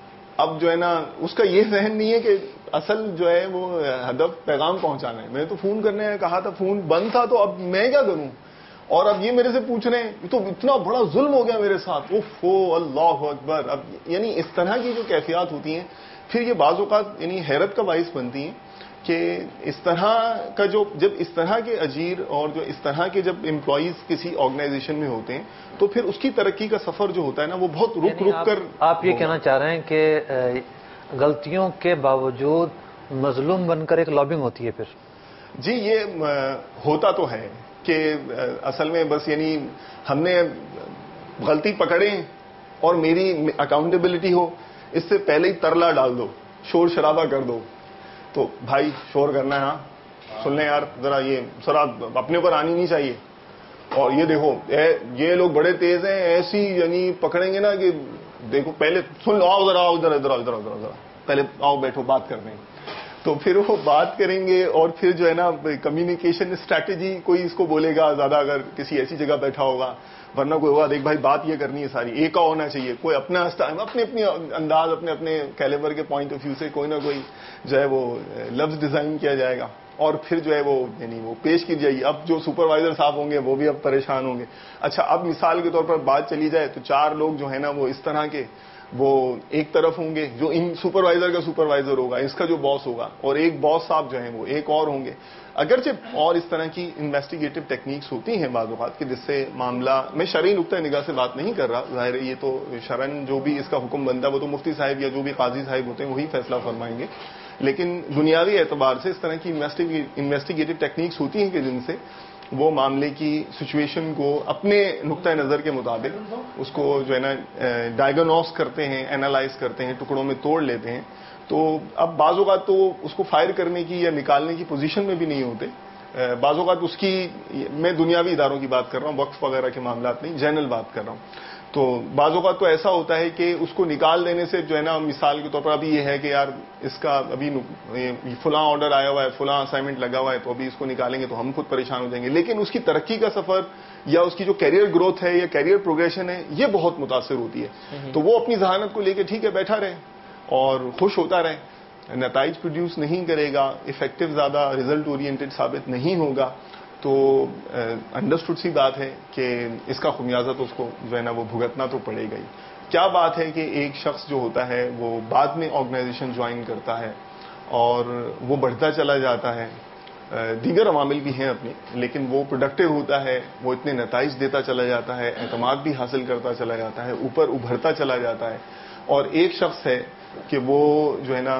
اب جو ہے نا اس کا یہ ذہن نہیں ہے کہ اصل جو ہے وہ ہدف پیغام پہنچانا ہے. میں نے تو فون کرنے کا کہا تھا, فون بند تھا, تو اب میں کیا کروں؟ اور اب یہ میرے سے پوچھ رہے ہیں, تو اتنا بڑا ظلم ہو گیا میرے ساتھ. اوف ہو اللہ اکبر. اب یعنی اس طرح کی جو کیفیات ہوتی ہیں پھر یہ بعض اوقات یعنی حیرت کا باعث بنتی ہیں کہ اس طرح کا جو جب اس طرح کے اجیر اور جو اس طرح کے جب امپلائیز کسی آرگنائزیشن میں ہوتے ہیں تو پھر اس کی ترقی کا سفر جو ہوتا ہے نا وہ بہت رک رک کر. آپ یہ کہنا چاہ رہے ہیں کہ غلطیوں کے باوجود مظلوم بن کر ایک لابنگ ہوتی ہے پھر؟ جی یہ ہوتا تو ہے کہ اصل میں بس یعنی ہم نے غلطی پکڑیں اور میری اکاؤنٹیبلٹی ہو, اس سے پہلے ہی ترلا ڈال دو, شور شرابہ کر دو. تو بھائی شور کرنا ہے, ہاں سن لیں یار ذرا, یہ ذرا اپنے اوپر آنی نہیں چاہیے. اور یہ دیکھو یہ لوگ بڑے تیز ہیں, ایسی یعنی پکڑیں گے نا کہ دیکھو پہلے سن لو, آؤ ذرا آؤ ذرا ادھر ادھر ادھر ذرا پہلے آؤ بیٹھو بات کرتے ہیں. تو پھر وہ بات کریں گے اور پھر جو ہے نا کمیونیکیشن اسٹریٹجی کوئی اس کو بولے گا زیادہ اگر کسی ایسی جگہ بیٹھا ہوگا, ورنہ کوئی ہوگا دیکھ بھائی بات یہ کرنی ہے ساری ایک کا ہونا چاہیے, کوئی اپنا اپنے اپنے انداز اپنے اپنے کیلیبر کے پوائنٹ آف ویو سے کوئی نہ کوئی جو ہے وہ لفظ ڈیزائن کیا جائے گا اور پھر جو ہے وہ یعنی وہ پیش کی جائے گی. اب جو سپروائزر صاحب ہوں گے وہ بھی اب پریشان ہوں گے. اچھا اب مثال کے طور پر بات چلی جائے تو چار لوگ جو ہے نا وہ اس طرح کے وہ ایک طرف ہوں گے جو ان سپروائزر کا سپروائزر ہوگا, اس کا جو باس ہوگا, اور ایک باس صاحب جو ہیں وہ ایک اور ہوں گے. اگرچہ اور اس طرح کی انویسٹیگیٹو ٹیکنیکس ہوتی ہیں بعض اوقات کہ جس سے معاملہ, میں شرعی نقطۂ نگاہ سے بات نہیں کر رہا, ظاہر ہے یہ تو شرعن جو بھی اس کا حکم بنتا ہے وہ تو مفتی صاحب یا جو بھی قاضی صاحب ہوتے ہیں وہی فیصلہ فرمائیں گے, لیکن دنیاوی اعتبار سے اس طرح کی انویسٹیگیٹو ٹیکنیکس ہوتی ہیں کہ جن سے وہ معاملے کی سچویشن کو اپنے نقطۂ نظر کے مطابق اس کو جو ہے نا ڈائگنوس کرتے ہیں, اینالائز کرتے ہیں, ٹکڑوں میں توڑ لیتے ہیں. تو اب بعض اوقات تو اس کو فائر کرنے کی یا نکالنے کی پوزیشن میں بھی نہیں ہوتے. بعض اوقات اس کی, میں دنیاوی اداروں کی بات کر رہا ہوں, وقف وغیرہ کے معاملات نہیں, جنرل بات کر رہا ہوں. تو بعض اوقات تو ایسا ہوتا ہے کہ اس کو نکال دینے سے جو ہے نا مثال کے طور پر ابھی یہ ہے کہ یار اس کا ابھی فلاں آرڈر آیا ہوا ہے, فلاں اسائنمنٹ لگا ہوا ہے, تو ابھی اس کو نکالیں گے تو ہم خود پریشان ہو جائیں گے. لیکن اس کی ترقی کا سفر یا اس کی جو کیریئر گروتھ ہے یا کیریئر پروگریشن ہے یہ بہت متاثر ہوتی ہے. تو وہ اپنی ذہانت کو لے کے ٹھیک ہے بیٹھا رہے اور خوش ہوتا رہے, نتائج پروڈیوس نہیں کرے گا, افیکٹو زیادہ ریزلٹ اورینٹڈ ثابت نہیں ہوگا, تو انڈرسٹوڈ سی بات ہے کہ اس کا خمیازہ تو اس کو جو ہے نا وہ بھگتنا تو پڑے گا ہی. کیا بات ہے کہ ایک شخص جو ہوتا ہے وہ بعد میں آرگنائزیشن جوائن کرتا ہے اور وہ بڑھتا چلا جاتا ہے, دیگر عوامل بھی ہیں اپنے, لیکن وہ پروڈکٹیو ہوتا ہے, وہ اتنے نتائج دیتا چلا جاتا ہے, اعتماد بھی حاصل کرتا چلا جاتا ہے, اوپر ابھرتا چلا جاتا ہے. اور ایک شخص ہے کہ وہ جو ہے نا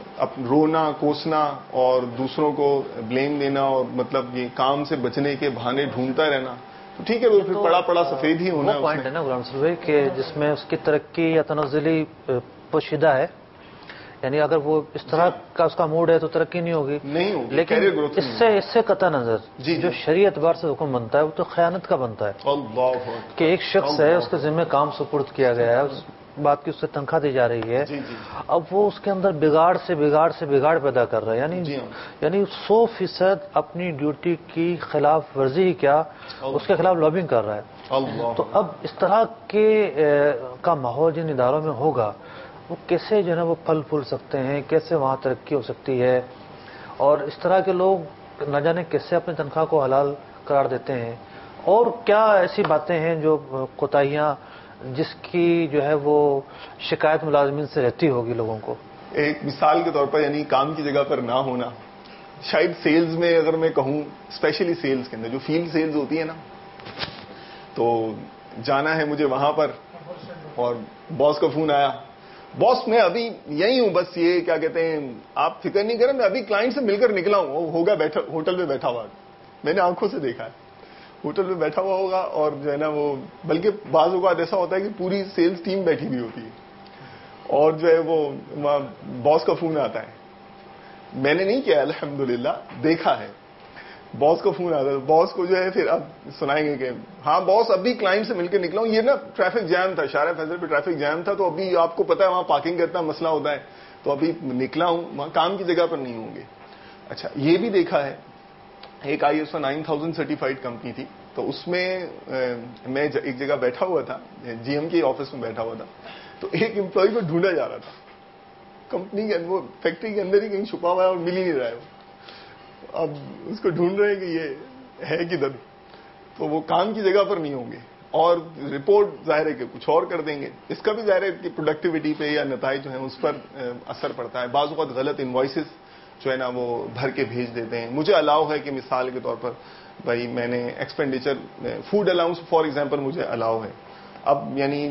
رونا کوسنا اور دوسروں کو بلیم دینا اور مطلب یہ کام سے بچنے کے بہانے ڈھونڈتا رہنا, تو ٹھیک ہے وہ پھر پڑا پڑا سفید ہی ہونا ہے. پوائنٹ ہے نا غلام صاحب کہ جس میں اس کی ترقی یا تنزلی پوشیدہ ہے, یعنی اگر وہ اس طرح کا اس کا موڈ ہے تو ترقی نہیں ہوگی نہیں ہوگی. لیکن اس سے اس سے قطع نظر جی جو شرعی اعتبار سے حکم بنتا ہے وہ تو خیانت کا بنتا ہے. اللہ کہ ایک شخص ہے اس کے ذمہ کام سپرد کیا گیا ہے, اس بات کی اس سے تنخواہ دی جا رہی ہے, جی جی اب وہ اس کے اندر بگاڑ سے بگاڑ سے بگاڑ پیدا کر رہا ہے, یعنی جی یعنی سو فیصد اپنی ڈیوٹی کی خلاف ورزی ہی کیا اس کے خلاف لابنگ کر رہا ہے. اللہ. تو اب اس طرح کے کا ماحول جن اداروں میں ہوگا وہ کیسے جو ہے نا وہ پھل پھول سکتے ہیں, کیسے وہاں ترقی ہو سکتی ہے, اور اس طرح کے لوگ نہ جانے کیسے اپنی تنخواہ کو حلال قرار دیتے ہیں, اور کیا ایسی باتیں ہیں جو کوتاہیاں جس کی جو ہے وہ شکایت ملازمین سے رہتی ہوگی لوگوں کو. ایک مثال کے طور پر یعنی کام کی جگہ پر نہ ہونا, شاید سیلز میں اگر میں کہوں اسپیشلی سیلز کے اندر جو فیلڈ سیلز ہوتی ہے نا, تو جانا ہے مجھے وہاں پر اور باس کا فون آیا, باس میں ابھی یہی ہوں, بس یہ کیا کہتے ہیں آپ فکر نہیں کریں میں ابھی کلائنٹ سے مل کر نکلا ہوں, وہ ہوگا بیٹھا ہوٹل میں بیٹھا ہوا, میں نے آنکھوں سے دیکھا ہے ہوٹل میں بیٹھا ہوا ہوگا, اور جو ہے نا وہ بلکہ بعض اوقات ایسا ہوتا ہے کہ پوری سیلز ٹیم بیٹھی ہوئی ہوتی ہے اور جو ہے وہ وہاں باس کا فون آتا ہے. میں نے نہیں کیا الحمدللہ, دیکھا ہے باس کا فون آتا ہے. باس کو جو ہے پھر اب سنائیں گے کہ ہاں باس ابھی کلائنٹ سے مل کے نکلا ہوں, یہ نا ٹریفک جام تھا, شارع فیصل پہ ٹریفک جام تھا, تو ابھی آپ کو پتا ہے وہاں پارکنگ کا اتنا مسئلہ ہوتا ہے, تو ابھی نکلا ہوں, وہاں کام کی جگہ پر نہیں ہوں گے. اچھا یہ بھی دیکھا ہے ایک I S O nine thousand certified company تھی, تو اس میں میں ایک جگہ بیٹھا ہوا تھا, جی ایم کے آفس میں بیٹھا ہوا تھا, تو ایک امپلائی کو ڈھونڈا جا رہا تھا کمپنی کے, وہ فیکٹری کے اندر ہی کہیں چھپا ہوا ہے اور مل ہی نہیں رہا ہے. اب اس کو ڈھونڈ رہے ہیں کہ یہ ہے کدھر, تو وہ کام کی جگہ پر نہیں ہوں گے اور رپورٹ ظاہر ہے کہ کچھ اور کر دیں گے. اس کا بھی ظاہر ہے کہ پروڈکٹیوٹی پہ یا نتائج جو ہیں اس پر اثر پڑتا ہے. بعض اوقات غلط انوائسز جو ہے نا وہ بھر کے بھیج دیتے ہیں. مجھے الاؤ ہے کہ مثال کے طور پر بھائی میں نے expenditure food allowance for example مجھے الاؤ ہے, اب یعنی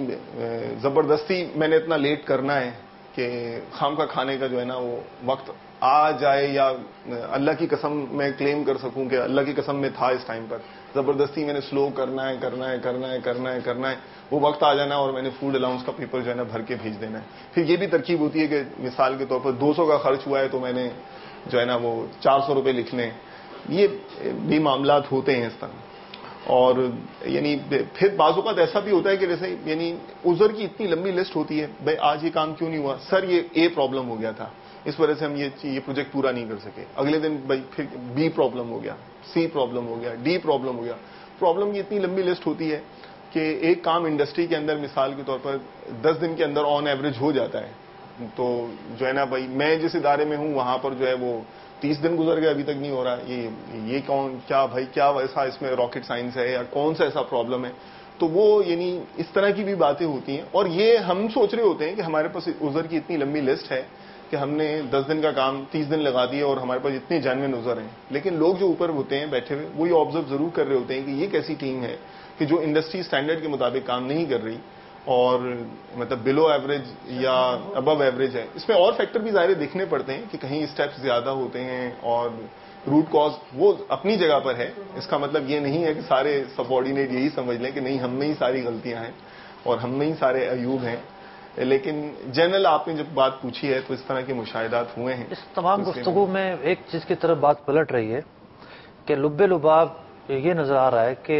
زبردستی میں نے اتنا لیٹ کرنا ہے کہ خام کا کھانے کا جو ہے نا وہ وقت آ جائے, یا اللہ کی قسم میں کلیم کر سکوں کہ اللہ کی قسم میں تھا اس ٹائم پر, زبردستی میں نے سلو کرنا ہے کرنا ہے کرنا ہے کرنا ہے کرنا ہے وہ وقت آ جانا اور میں نے فوڈ الاؤنس کا پیپر جو ہے نا بھر کے بھیج دینا ہے. پھر یہ بھی ترکیب ہوتی ہے کہ مثال کے طور پر دو سو کا خرچ ہوا ہے تو میں نے جو ہے نا وہ چار سو روپے لکھنے. یہ بھی معاملات ہوتے ہیں اس طرح. اور یعنی پھر بعض اوقات ایسا بھی ہوتا ہے کہ جیسے یعنی عذر کی اتنی لمبی لسٹ ہوتی ہے, بھائی آج یہ کام کیوں نہیں ہوا, سر یہ اے پرابلم ہو گیا تھا اس وجہ سے ہم یہ یہ پروجیکٹ پورا نہیں کر سکے. اگلے دن بھائی پھر بی پرابلم ہو گیا, سی پرابلم ہو گیا, ڈی پرابلم ہو گیا. پرابلم کی اتنی لمبی لسٹ ہوتی ہے کہ ایک کام انڈسٹری کے اندر مثال کے طور پر دس دن کے اندر آن ایوریج ہو جاتا ہے. تو جو ہے نا بھائی میں جس ادارے میں ہوں وہاں پر جو ہے وہ تیس دن گزر گئے ابھی تک نہیں ہو رہا. یہ یہ کون کیا بھائی کیا ایسا اس میں راکٹ سائنس ہے یا کون سا ایسا پرابلم ہے. تو وہ یعنی اس طرح کی بھی باتیں ہوتی ہیں. اور یہ ہم سوچ رہے ہوتے ہیں کہ ہمارے پاس عذر کی اتنی لمبی لسٹ ہے کہ ہم نے دس دن کا کام تیس دن لگا دیا اور ہمارے پاس اتنے جینوئن عذر ہیں. لیکن لوگ جو اوپر ہوتے ہیں بیٹھے ہوئے وہ یہ آبزرو ضرور کر رہے ہوتے ہیں کہ یہ کیسی ٹیم ہے کہ جو انڈسٹری اسٹینڈرڈ کے مطابق کام نہیں کر رہی اور مطلب بلو ایوریج یا ابو ایوریج ہے. اس میں اور فیکٹر بھی ظاہر دیکھنے پڑتے ہیں کہ کہیں اسٹیپس زیادہ ہوتے ہیں اور روٹ کاز وہ اپنی جگہ پر ہے. اس کا مطلب یہ نہیں ہے کہ سارے سبارڈینیٹ یہی سمجھ لیں کہ نہیں ہم میں ہی ساری غلطیاں ہیں اور ہم میں ہی سارے عیوب ہیں. لیکن جنرل آپ نے جب بات پوچھی ہے تو اس طرح کے مشاہدات ہوئے ہیں. اس تمام گفتگو میں ایک چیز کی طرف بات پلٹ رہی ہے کہ لب لباب یہ نظر آ رہا ہے کہ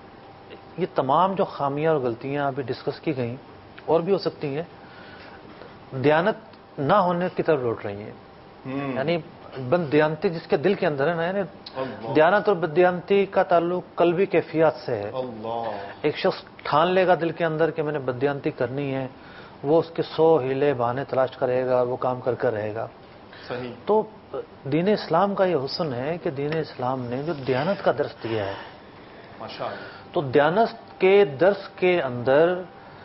یہ تمام جو خامیاں اور غلطیاں ابھی ڈسکس کی گئیں اور بھی ہو سکتی ہیں, دیانت نہ ہونے کی طرف لوٹ رہی ہیں. یعنی بد دیانتی جس کے دل کے اندر ہے نا, یعنی دیانت اور بد دیانتی کا تعلق قلبی کیفیات سے ہے. ایک شخص ٹھان لے گا دل کے اندر کہ میں نے بد دیانتی کرنی ہے, وہ اس کے سو ہیلے بہانے تلاش کرے گا اور وہ کام کر کر رہے گا. صحیح. تو دین اسلام کا یہ حسن ہے کہ دین اسلام نے جو دیانت کا درس دیا ہے, ماشاءاللہ, تو دیانت کے درس کے اندر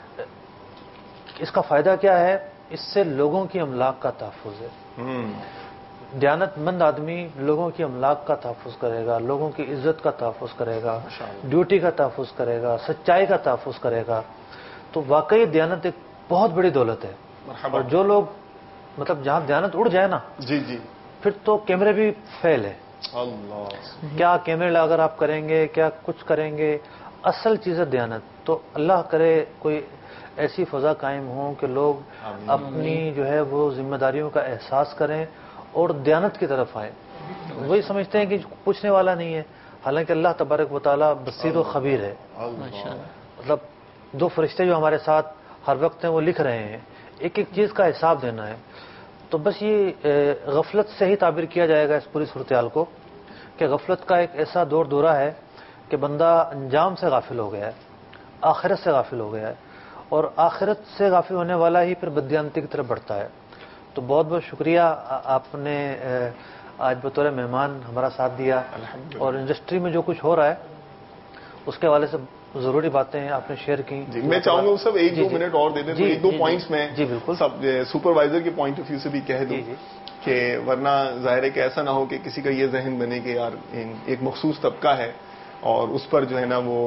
اس کا فائدہ کیا ہے؟ اس سے لوگوں کی املاک کا تحفظ ہے. دیانت مند آدمی لوگوں کی املاک کا تحفظ کرے گا, لوگوں کی عزت کا تحفظ کرے گا, ڈیوٹی کا تحفظ کرے گا, سچائی کا تحفظ کرے گا. تو واقعی دیانت ایک بہت بڑی دولت ہے. اور جو لوگ مطلب جہاں دیانت اڑ جائے نا, جی جی, پھر تو کیمرے بھی فیل ہے. اللہ, کیا کیمرے اگر آپ کریں گے, کیا کچھ کریں گے, اصل چیز ہے دیانت. تو اللہ کرے کوئی ایسی فضا قائم ہو کہ لوگ اپنی جو ہے وہ ذمہ داریوں کا احساس کریں اور دیانت کی طرف آئیں. وہی سمجھتے ہیں کہ پوچھنے والا نہیں ہے, حالانکہ اللہ تبارک و تعالیٰ بصیر و خبیر ہے. مطلب دو فرشتے جو ہمارے ساتھ ہر وقت ہیں وہ لکھ رہے ہیں, ایک ایک چیز کا حساب دینا ہے. تو بس یہ غفلت سے ہی تعبیر کیا جائے گا اس پوری صورتحال کو کہ غفلت کا ایک ایسا دور دورہ ہے کہ بندہ انجام سے غافل ہو گیا ہے, آخرت سے غافل ہو گیا ہے, اور آخرت سے غافل ہونے والا ہی پھر بددیانتی کی طرف بڑھتا ہے. تو بہت بہت شکریہ, آپ نے آج بطور مہمان ہمارا ساتھ دیا, اور انڈسٹری میں جو کچھ ہو رہا ہے اس کے حوالے سے ضروری باتیں ہیں آپ نے شیئر کی. جی, میں چاہوں گا سب ایک دو منٹ اور دے دیں, تو ایک دو پوائنٹس میں جی بالکل سب سپروائزر کے پوائنٹ آف ویو سے بھی کہہ دوں کہ ورنہ ظاہر ہے کہ ایسا نہ ہو کہ کسی کا یہ ذہن بنے کہ یار ایک مخصوص طبقہ ہے اور اس پر جو ہے نا وہ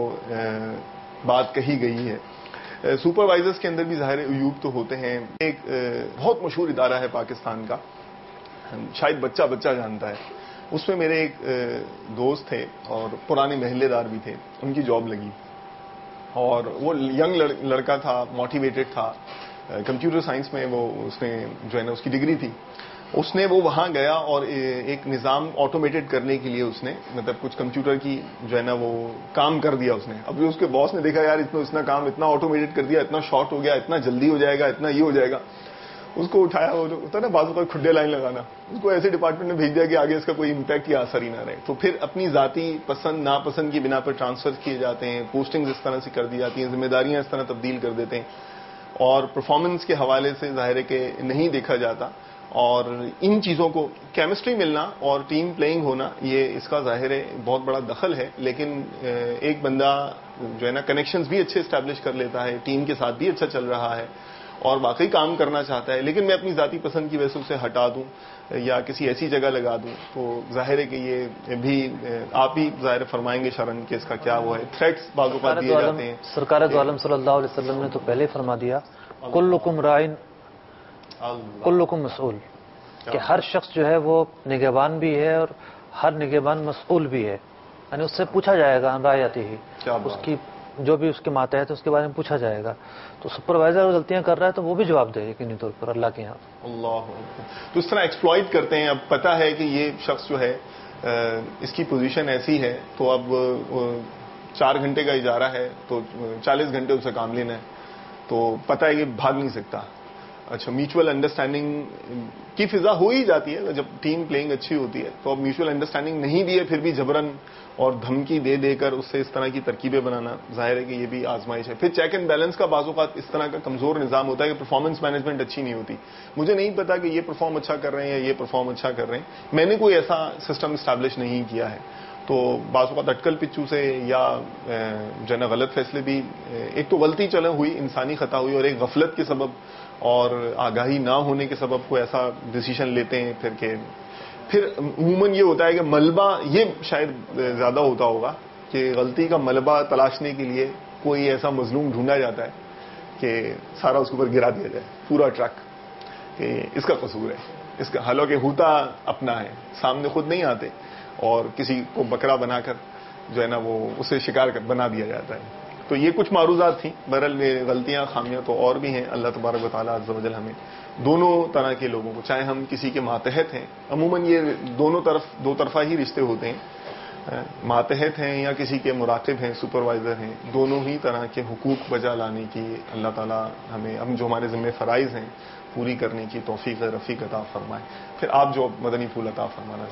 بات کہی گئی ہے. سپروائزرز کے اندر بھی ظاہر عیوب تو ہوتے ہیں. ایک بہت مشہور ادارہ ہے پاکستان کا, شاید بچہ بچہ جانتا ہے, اس میں میرے ایک دوست تھے اور پرانے محلے دار بھی تھے, ان کی جاب لگی اور وہ ینگ لڑکا تھا, موٹیویٹڈ تھا, کمپیوٹر سائنس میں وہ اس نے جو ہے نا اس کی ڈگری تھی. اس نے وہ وہاں گیا اور ایک نظام آٹومیٹڈ کرنے کے لیے اس نے مطلب کچھ کمپیوٹر کی جو ہے نا وہ کام کر دیا اس نے. ابھی اس کے باس نے دیکھا یار اتنا اتنا کام اتنا آٹومیٹڈ کر دیا, اتنا شارٹ ہو گیا, اتنا جلدی ہو جائے گا, اتنا یہ ہو جائے گا. اس کو اٹھایا, وہ جو ہوتا ہے نا بعض اوقات کھڈے لائن لگانا, اس کو ایسے ڈپارٹمنٹ میں بھیج دیا کہ آگے اس کا کوئی امپیکٹ یا اثر ہی نہ رہے. تو پھر اپنی ذاتی پسند ناپسند کی بنا پر ٹرانسفر کیے جاتے ہیں, پوسٹنگز اس طرح سے کر دی جاتی ہیں, ذمہ داریاں اس طرح تبدیل کر دیتے ہیں, اور پرفارمنس کے حوالے سے ظاہر ہے کہ نہیں دیکھا جاتا. اور ان چیزوں کو کیمسٹری ملنا اور ٹیم پلئنگ ہونا, یہ اس کا ظاہر ہے بہت بڑا دخل ہے. لیکن ایک بندہ جو ہے نا کنیکشنز بھی اچھے اسٹیبلش کر لیتا ہے, ٹیم کے ساتھ بھی اچھا چل رہا ہے اور واقعی کام کرنا چاہتا ہے, لیکن میں اپنی ذاتی پسند کی وجہ سے اسے ہٹا دوں یا کسی ایسی جگہ لگا دوں, تو ظاہر ہے کہ یہ بھی آپ ہی ظاہر فرمائیں گے شرن کہ اس کا کیا وہ ہے. تھریٹس بعض اوقات دیے جاتے ہیں. سرکار دو عالم صلی اللہ علیہ وسلم نے تو پہلے ہی فرما دیا کلکم رائن کلکم مسئول, کہ ہر شخص جو ہے وہ نگہبان بھی ہے اور ہر نگہبان مسئول بھی ہے, یعنی اس سے پوچھا جائے گا رعایتی ہی, اس کی جو بھی اس کے ماتحت ہے اس کے بارے میں پوچھا جائے گا. تو سپروائزر غلطیاں کر رہا ہے تو وہ بھی جواب دے یقینی طور پر اللہ کے یہاں. اللہ تو اس طرح ایکسپلائٹ کرتے ہیں. اب پتہ ہے کہ یہ شخص جو ہے اس کی پوزیشن ایسی ہے, تو اب چار گھنٹے کا اجارہ ہے تو چالیس گھنٹے اسے کام لینا ہے, تو پتہ ہے کہ بھاگ نہیں سکتا. اچھا, میوچل انڈرسٹینڈنگ کی فضا ہو ہی جاتی ہے جب ٹیم پلئنگ اچھی ہوتی ہے. تو اب میوچل انڈرسٹینڈنگ نہیں بھی ہے پھر بھی جبرن اور دھمکی دے دے کر اس سے اس طرح کی ترکیبیں بنانا, ظاہر ہے کہ یہ بھی آزمائش ہے. پھر چیک اینڈ بیلنس کا بعض اوقات اس طرح کا کمزور نظام ہوتا ہے کہ پرفارمنس مینجمنٹ اچھی نہیں ہوتی. مجھے نہیں پتا کہ یہ پرفارم اچھا کر رہے ہیں یا یہ پرفارم اچھا کر رہے ہیں, میں نے کوئی ایسا سسٹم اسٹیبلش نہیں کیا ہے. تو بعض اوقات اٹکل پچو سے یا جو ہے نا غلط فیصلے بھی, ایک تو غلطی چلے ہوئی انسانی خطا ہوئی, اور ایک غفلت کے سبب اور آگاہی نہ ہونے کے سبب کوئی ایسا ڈیسیشن لیتے ہیں. پھر کہ پھر عموماً یہ ہوتا ہے کہ ملبہ, یہ شاید زیادہ ہوتا ہوگا کہ غلطی کا ملبہ تلاشنے کے لیے کوئی ایسا مظلوم ڈھونڈا جاتا ہے کہ سارا اس کے اوپر گرا دیا جائے پورا ٹرک, کہ اس کا قصور ہے, اس کا. حالانکہ ہوتا اپنا ہے, سامنے خود نہیں آتے, اور کسی کو بکرا بنا کر جو ہے نا وہ اسے شکار بنا دیا جاتا ہے. تو یہ کچھ معروضات تھیں. بہرحال غلطیاں خامیاں تو اور بھی ہیں. اللہ تبارک و تعالیٰ عز و جل ہمیں دونوں طرح کے لوگوں کو, چاہے ہم کسی کے ماتحت ہیں, عموماً یہ دونوں طرف دو طرفہ ہی رشتے ہوتے ہیں, ماتحت ہیں یا کسی کے مراقب ہیں, سپروائزر ہیں, دونوں ہی طرح کے حقوق بجا لانے کی اللہ تعالیٰ ہمیں, ہم جو ہمارے ذمہ فرائض ہیں پوری کرنے کی توفیق رفیق عطا فرمائے. پھر آپ جو مدنی پھول عطا فرمانا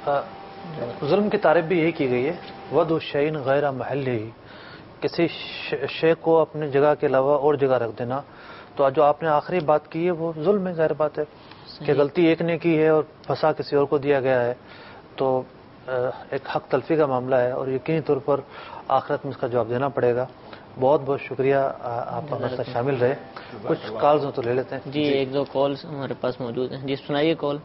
چاہیے. ظلم کی تعریف بھی یہی کی گئی ہے, وضع شیء غیر محلہ, کسی شے کو اپنی جگہ کے علاوہ اور جگہ رکھ دینا. تو جو آپ نے آخری بات کی ہے وہ ظلم ہے, ظاہر بات ہے کہ غلطی ایک نے کی ہے اور پھنسا کسی اور کو دیا گیا ہے, تو ایک حق تلفی کا معاملہ ہے اور یقینی طور پر آخرت میں اس کا جواب دینا پڑے گا. بہت بہت شکریہ آپ ہمارے ساتھ شامل رہے. کچھ کالز ہوں تو لے لیتے ہیں. جی ایک دو کالز ہمارے پاس موجود ہیں. جی سنائیے کال.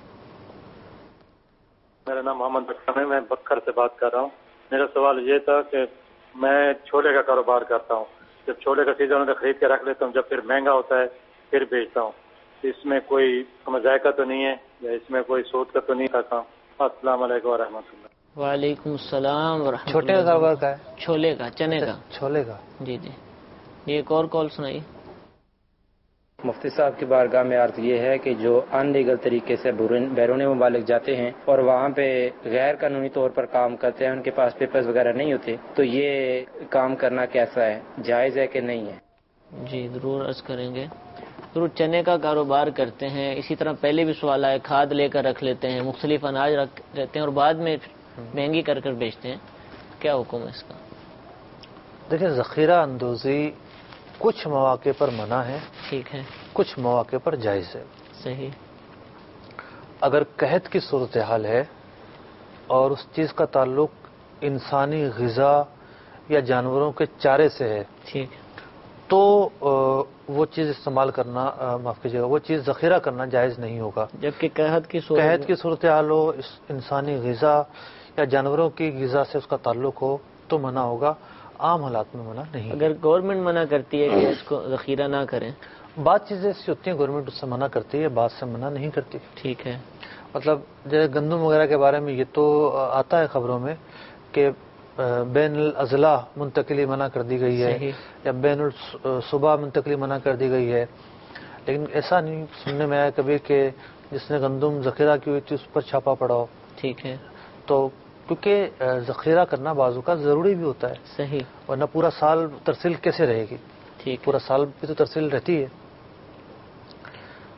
میرا نام محمد بکر ہے, میں بکر سے بات کر رہا ہوں. میرا سوال یہ تھا کہ میں چھولے کا کاروبار کرتا ہوں. جب چھولے کا سیزن ہوتا ہے خرید کے رکھ لیتا ہوں, جب پھر مہنگا ہوتا ہے پھر بیچتا ہوں. اس میں کوئی ذائقہ تو نہیں ہے یا اس میں کوئی سود کا تو نہیں کرتا ہوں. السلام علیکم ورحمۃ اللہ. وعلیکم السلام ورحمۃ اللہ. چھوٹے کا کاروبار کا ہے, چھولے کا, چنے کا, چھولے کا. جی جی. ایک اور کال سنائیے. مفتی صاحب کی بارگاہ میں عرض یہ ہے کہ جو ان لیگل طریقے سے بیرون ممالک جاتے ہیں اور وہاں پہ غیر قانونی طور پر کام کرتے ہیں, ان کے پاس پیپرز وغیرہ نہیں ہوتے, تو یہ کام کرنا کیسا ہے, جائز ہے کہ نہیں ہے؟ جی ضرور عرض کریں گے. ضرور چنے کا کاروبار کرتے ہیں, اسی طرح پہلے بھی سوال آئے, کھاد لے کر رکھ لیتے ہیں, مختلف اناج رکھ لیتے ہیں اور بعد میں مہنگی کر کر بیچتے ہیں, کیا حکم ہے اس کا؟ دیکھیں, ذخیرہ اندوزی کچھ مواقع پر منع ہے, ٹھیک ہے, کچھ مواقع پر جائز ہے. صحیح. اگر قحط کی صورتحال ہے اور اس چیز کا تعلق انسانی غذا یا جانوروں کے چارے سے ہے, ٹھیک, تو وہ چیز استعمال کرنا, معاف کیجیے گا, وہ چیز ذخیرہ کرنا جائز نہیں ہوگا. جبکہ قحط کی قحط کی صورتحال ہو, انسانی غذا یا جانوروں کی غذا سے اس کا تعلق ہو تو منع ہوگا, عام حالات میں منع نہیں. اگر گورنمنٹ منع کرتی ہے کہ اس کو ذخیرہ نہ کریں, بعض چیزیں ایسی ہوتی ہیں گورنمنٹ اس سے منع کرتی ہے, بعض سے منع نہیں کرتی. ٹھیک ہے. مطلب جیسے گندم وغیرہ کے بارے میں یہ تو آتا ہے خبروں میں کہ بین الاضلاع منتقلی منع کر دی گئی ہے یا بین الصوبہ منتقلی منع کر دی گئی ہے, لیکن ایسا نہیں سننے میں آیا کبھی کہ جس نے گندم ذخیرہ کی ہوئی تھی اس پر چھاپا پڑا ہو. ٹھیک ہے. تو کیونکہ ذخیرہ کرنا بعضوں کا ضروری بھی ہوتا ہے. صحیح. ورنہ پورا سال ترسیل کیسے رہے گی؟ ٹھیک, پورا سال بھی تو ترسیل رہتی ہے.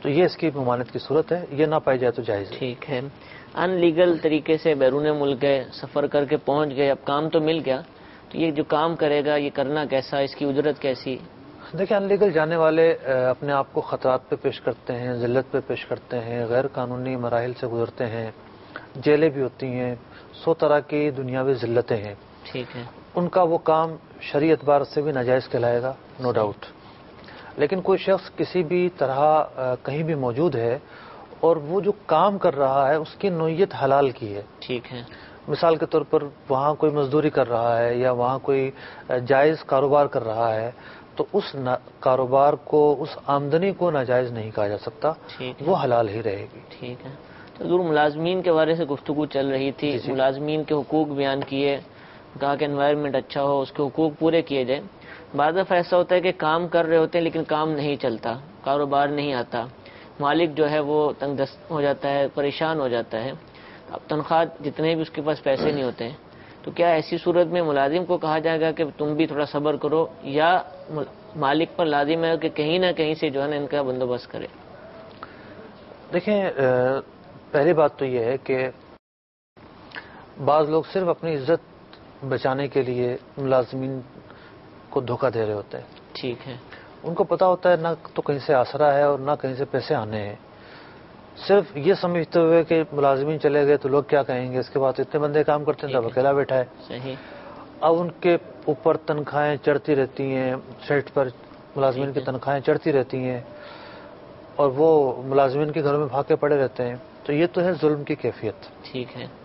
تو یہ اس کی ممانعت کی صورت ہے، یہ نہ پائی جائے تو جائز ہے۔ ٹھیک ہے، ان لیگل طریقے سے بیرون ملک گئے، سفر کر کے پہنچ گئے، اب کام تو مل گیا، تو یہ جو کام کرے گا یہ کرنا کیسا، اس کی اجرت کیسی؟ دیکھیں، ان لیگل جانے والے اپنے آپ کو خطرات پہ پیش کرتے ہیں، ذلت پہ پیش کرتے ہیں، غیر قانونی مراحل سے گزرتے ہیں، جیلیں بھی ہوتی ہیں، سو طرح کی دنیاوی ذلتیں ہیں۔ ٹھیک ہے، ان کا وہ کام شرعی اعتبار سے بھی ناجائز کہلائے گا، نو ڈاؤٹ۔ لیکن کوئی شخص کسی بھی طرح کہیں بھی موجود ہے اور وہ جو کام کر رہا ہے اس کی نوعیت حلال کی ہے، ٹھیک ہے، مثال کے طور پر وہاں کوئی مزدوری کر رہا ہے یا وہاں کوئی جائز کاروبار کر رہا ہے، تو اس کاروبار کو، اس آمدنی کو ناجائز نہیں کہا جا سکتا، وہ حلال ہی رہے گی۔ ٹھیک ہے، تو ضرور ملازمین کے بارے سے گفتگو چل رہی تھی، جی جی۔ ملازمین کے حقوق بیان کیے، کہا کہ انوائرمنٹ اچھا ہو، اس کے حقوق پورے کیے جائیں۔ بعض دفعہ ایسا ہوتا ہے کہ کام کر رہے ہوتے ہیں لیکن کام نہیں چلتا، کاروبار نہیں آتا، مالک جو ہے وہ تنگ دست ہو جاتا ہے، پریشان ہو جاتا ہے، اب تنخواہ جتنے بھی اس کے پاس پیسے نہیں ہوتے ہیں، تو کیا ایسی صورت میں ملازم کو کہا جائے گا کہ تم بھی تھوڑا صبر کرو، یا مالک پر لازم ہے کہ کہیں نہ کہیں سے جو ہے نا ان کا بندوبست کرے؟ دیکھیں، پہلی بات تو یہ ہے کہ بعض لوگ صرف اپنی عزت بچانے کے لیے ملازمین کو دھوکہ دے رہے ہوتے ہیں۔ ٹھیک ہے، ان کو پتا ہوتا ہے نہ تو کہیں سے آسرا ہے اور نہ کہیں سے پیسے آنے ہیں، صرف یہ سمجھتے ہوئے کہ ملازمین چلے گئے تو لوگ کیا کہیں گے، اس کے بعد اتنے بندے کام کرتے ہیں تو اکیلا بیٹھا ہے۔ صحیح۔ اب ان کے اوپر تنخواہیں چڑھتی رہتی ہیں، سیٹ پر ملازمین کی تنخواہیں چڑھتی رہتی ہیں اور وہ ملازمین کے گھروں میں بھاگے پڑے رہتے ہیں، تو یہ تو ہے ظلم کی کیفیت۔ ٹھیک ہے،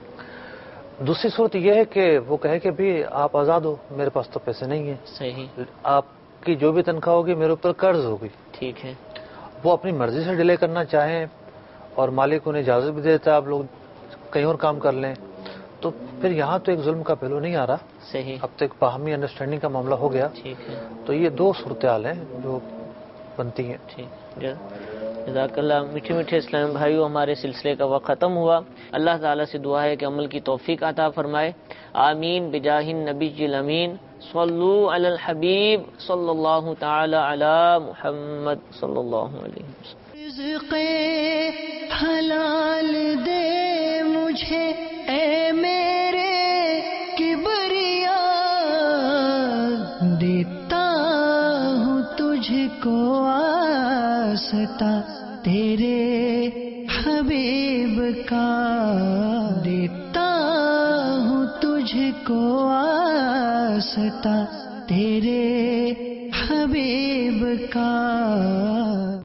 دوسری صورت یہ ہے کہ وہ کہے کہ بھی آپ آزاد ہو، میرے پاس تو پیسے نہیں ہیں، صحیح، آپ کی جو بھی تنخواہ ہوگی میرے اوپر قرض ہوگی۔ ٹھیک ہے، وہ اپنی مرضی سے ڈیلے کرنا چاہیں اور مالک انہیں اجازت بھی دیتا ہے آپ لوگ کہیں اور کام کر لیں، تو پھر یہاں تو ایک ظلم کا پہلو نہیں آ رہا، صحیح، اب تو ایک باہمی انڈرسٹینڈنگ کا معاملہ ہو گیا۔ ٹھیک ہے، تو یہ دو صورتحال ہیں جو بنتی ہیں۔ ٹھیک، جزاک اللہ۔ میٹھے میٹھے اسلام بھائیو، ہمارے سلسلے کا وقت ختم ہوا۔ اللہ تعالیٰ سے دعا ہے کہ عمل کی توفیق عطا فرمائے، آمین بجاہ النبی الامین۔ صلو علی الحبیب صلی اللہ تعالی علی محمد صلی اللہ علیہ وسلم۔ رزق حلال دے مجھے اے میرے کبریا، دیتا ہوں تجھ کو واسطہ تیرے حبیب کا، دیتا ہوں تجھ کو واسطہ تیرے حبیب کا۔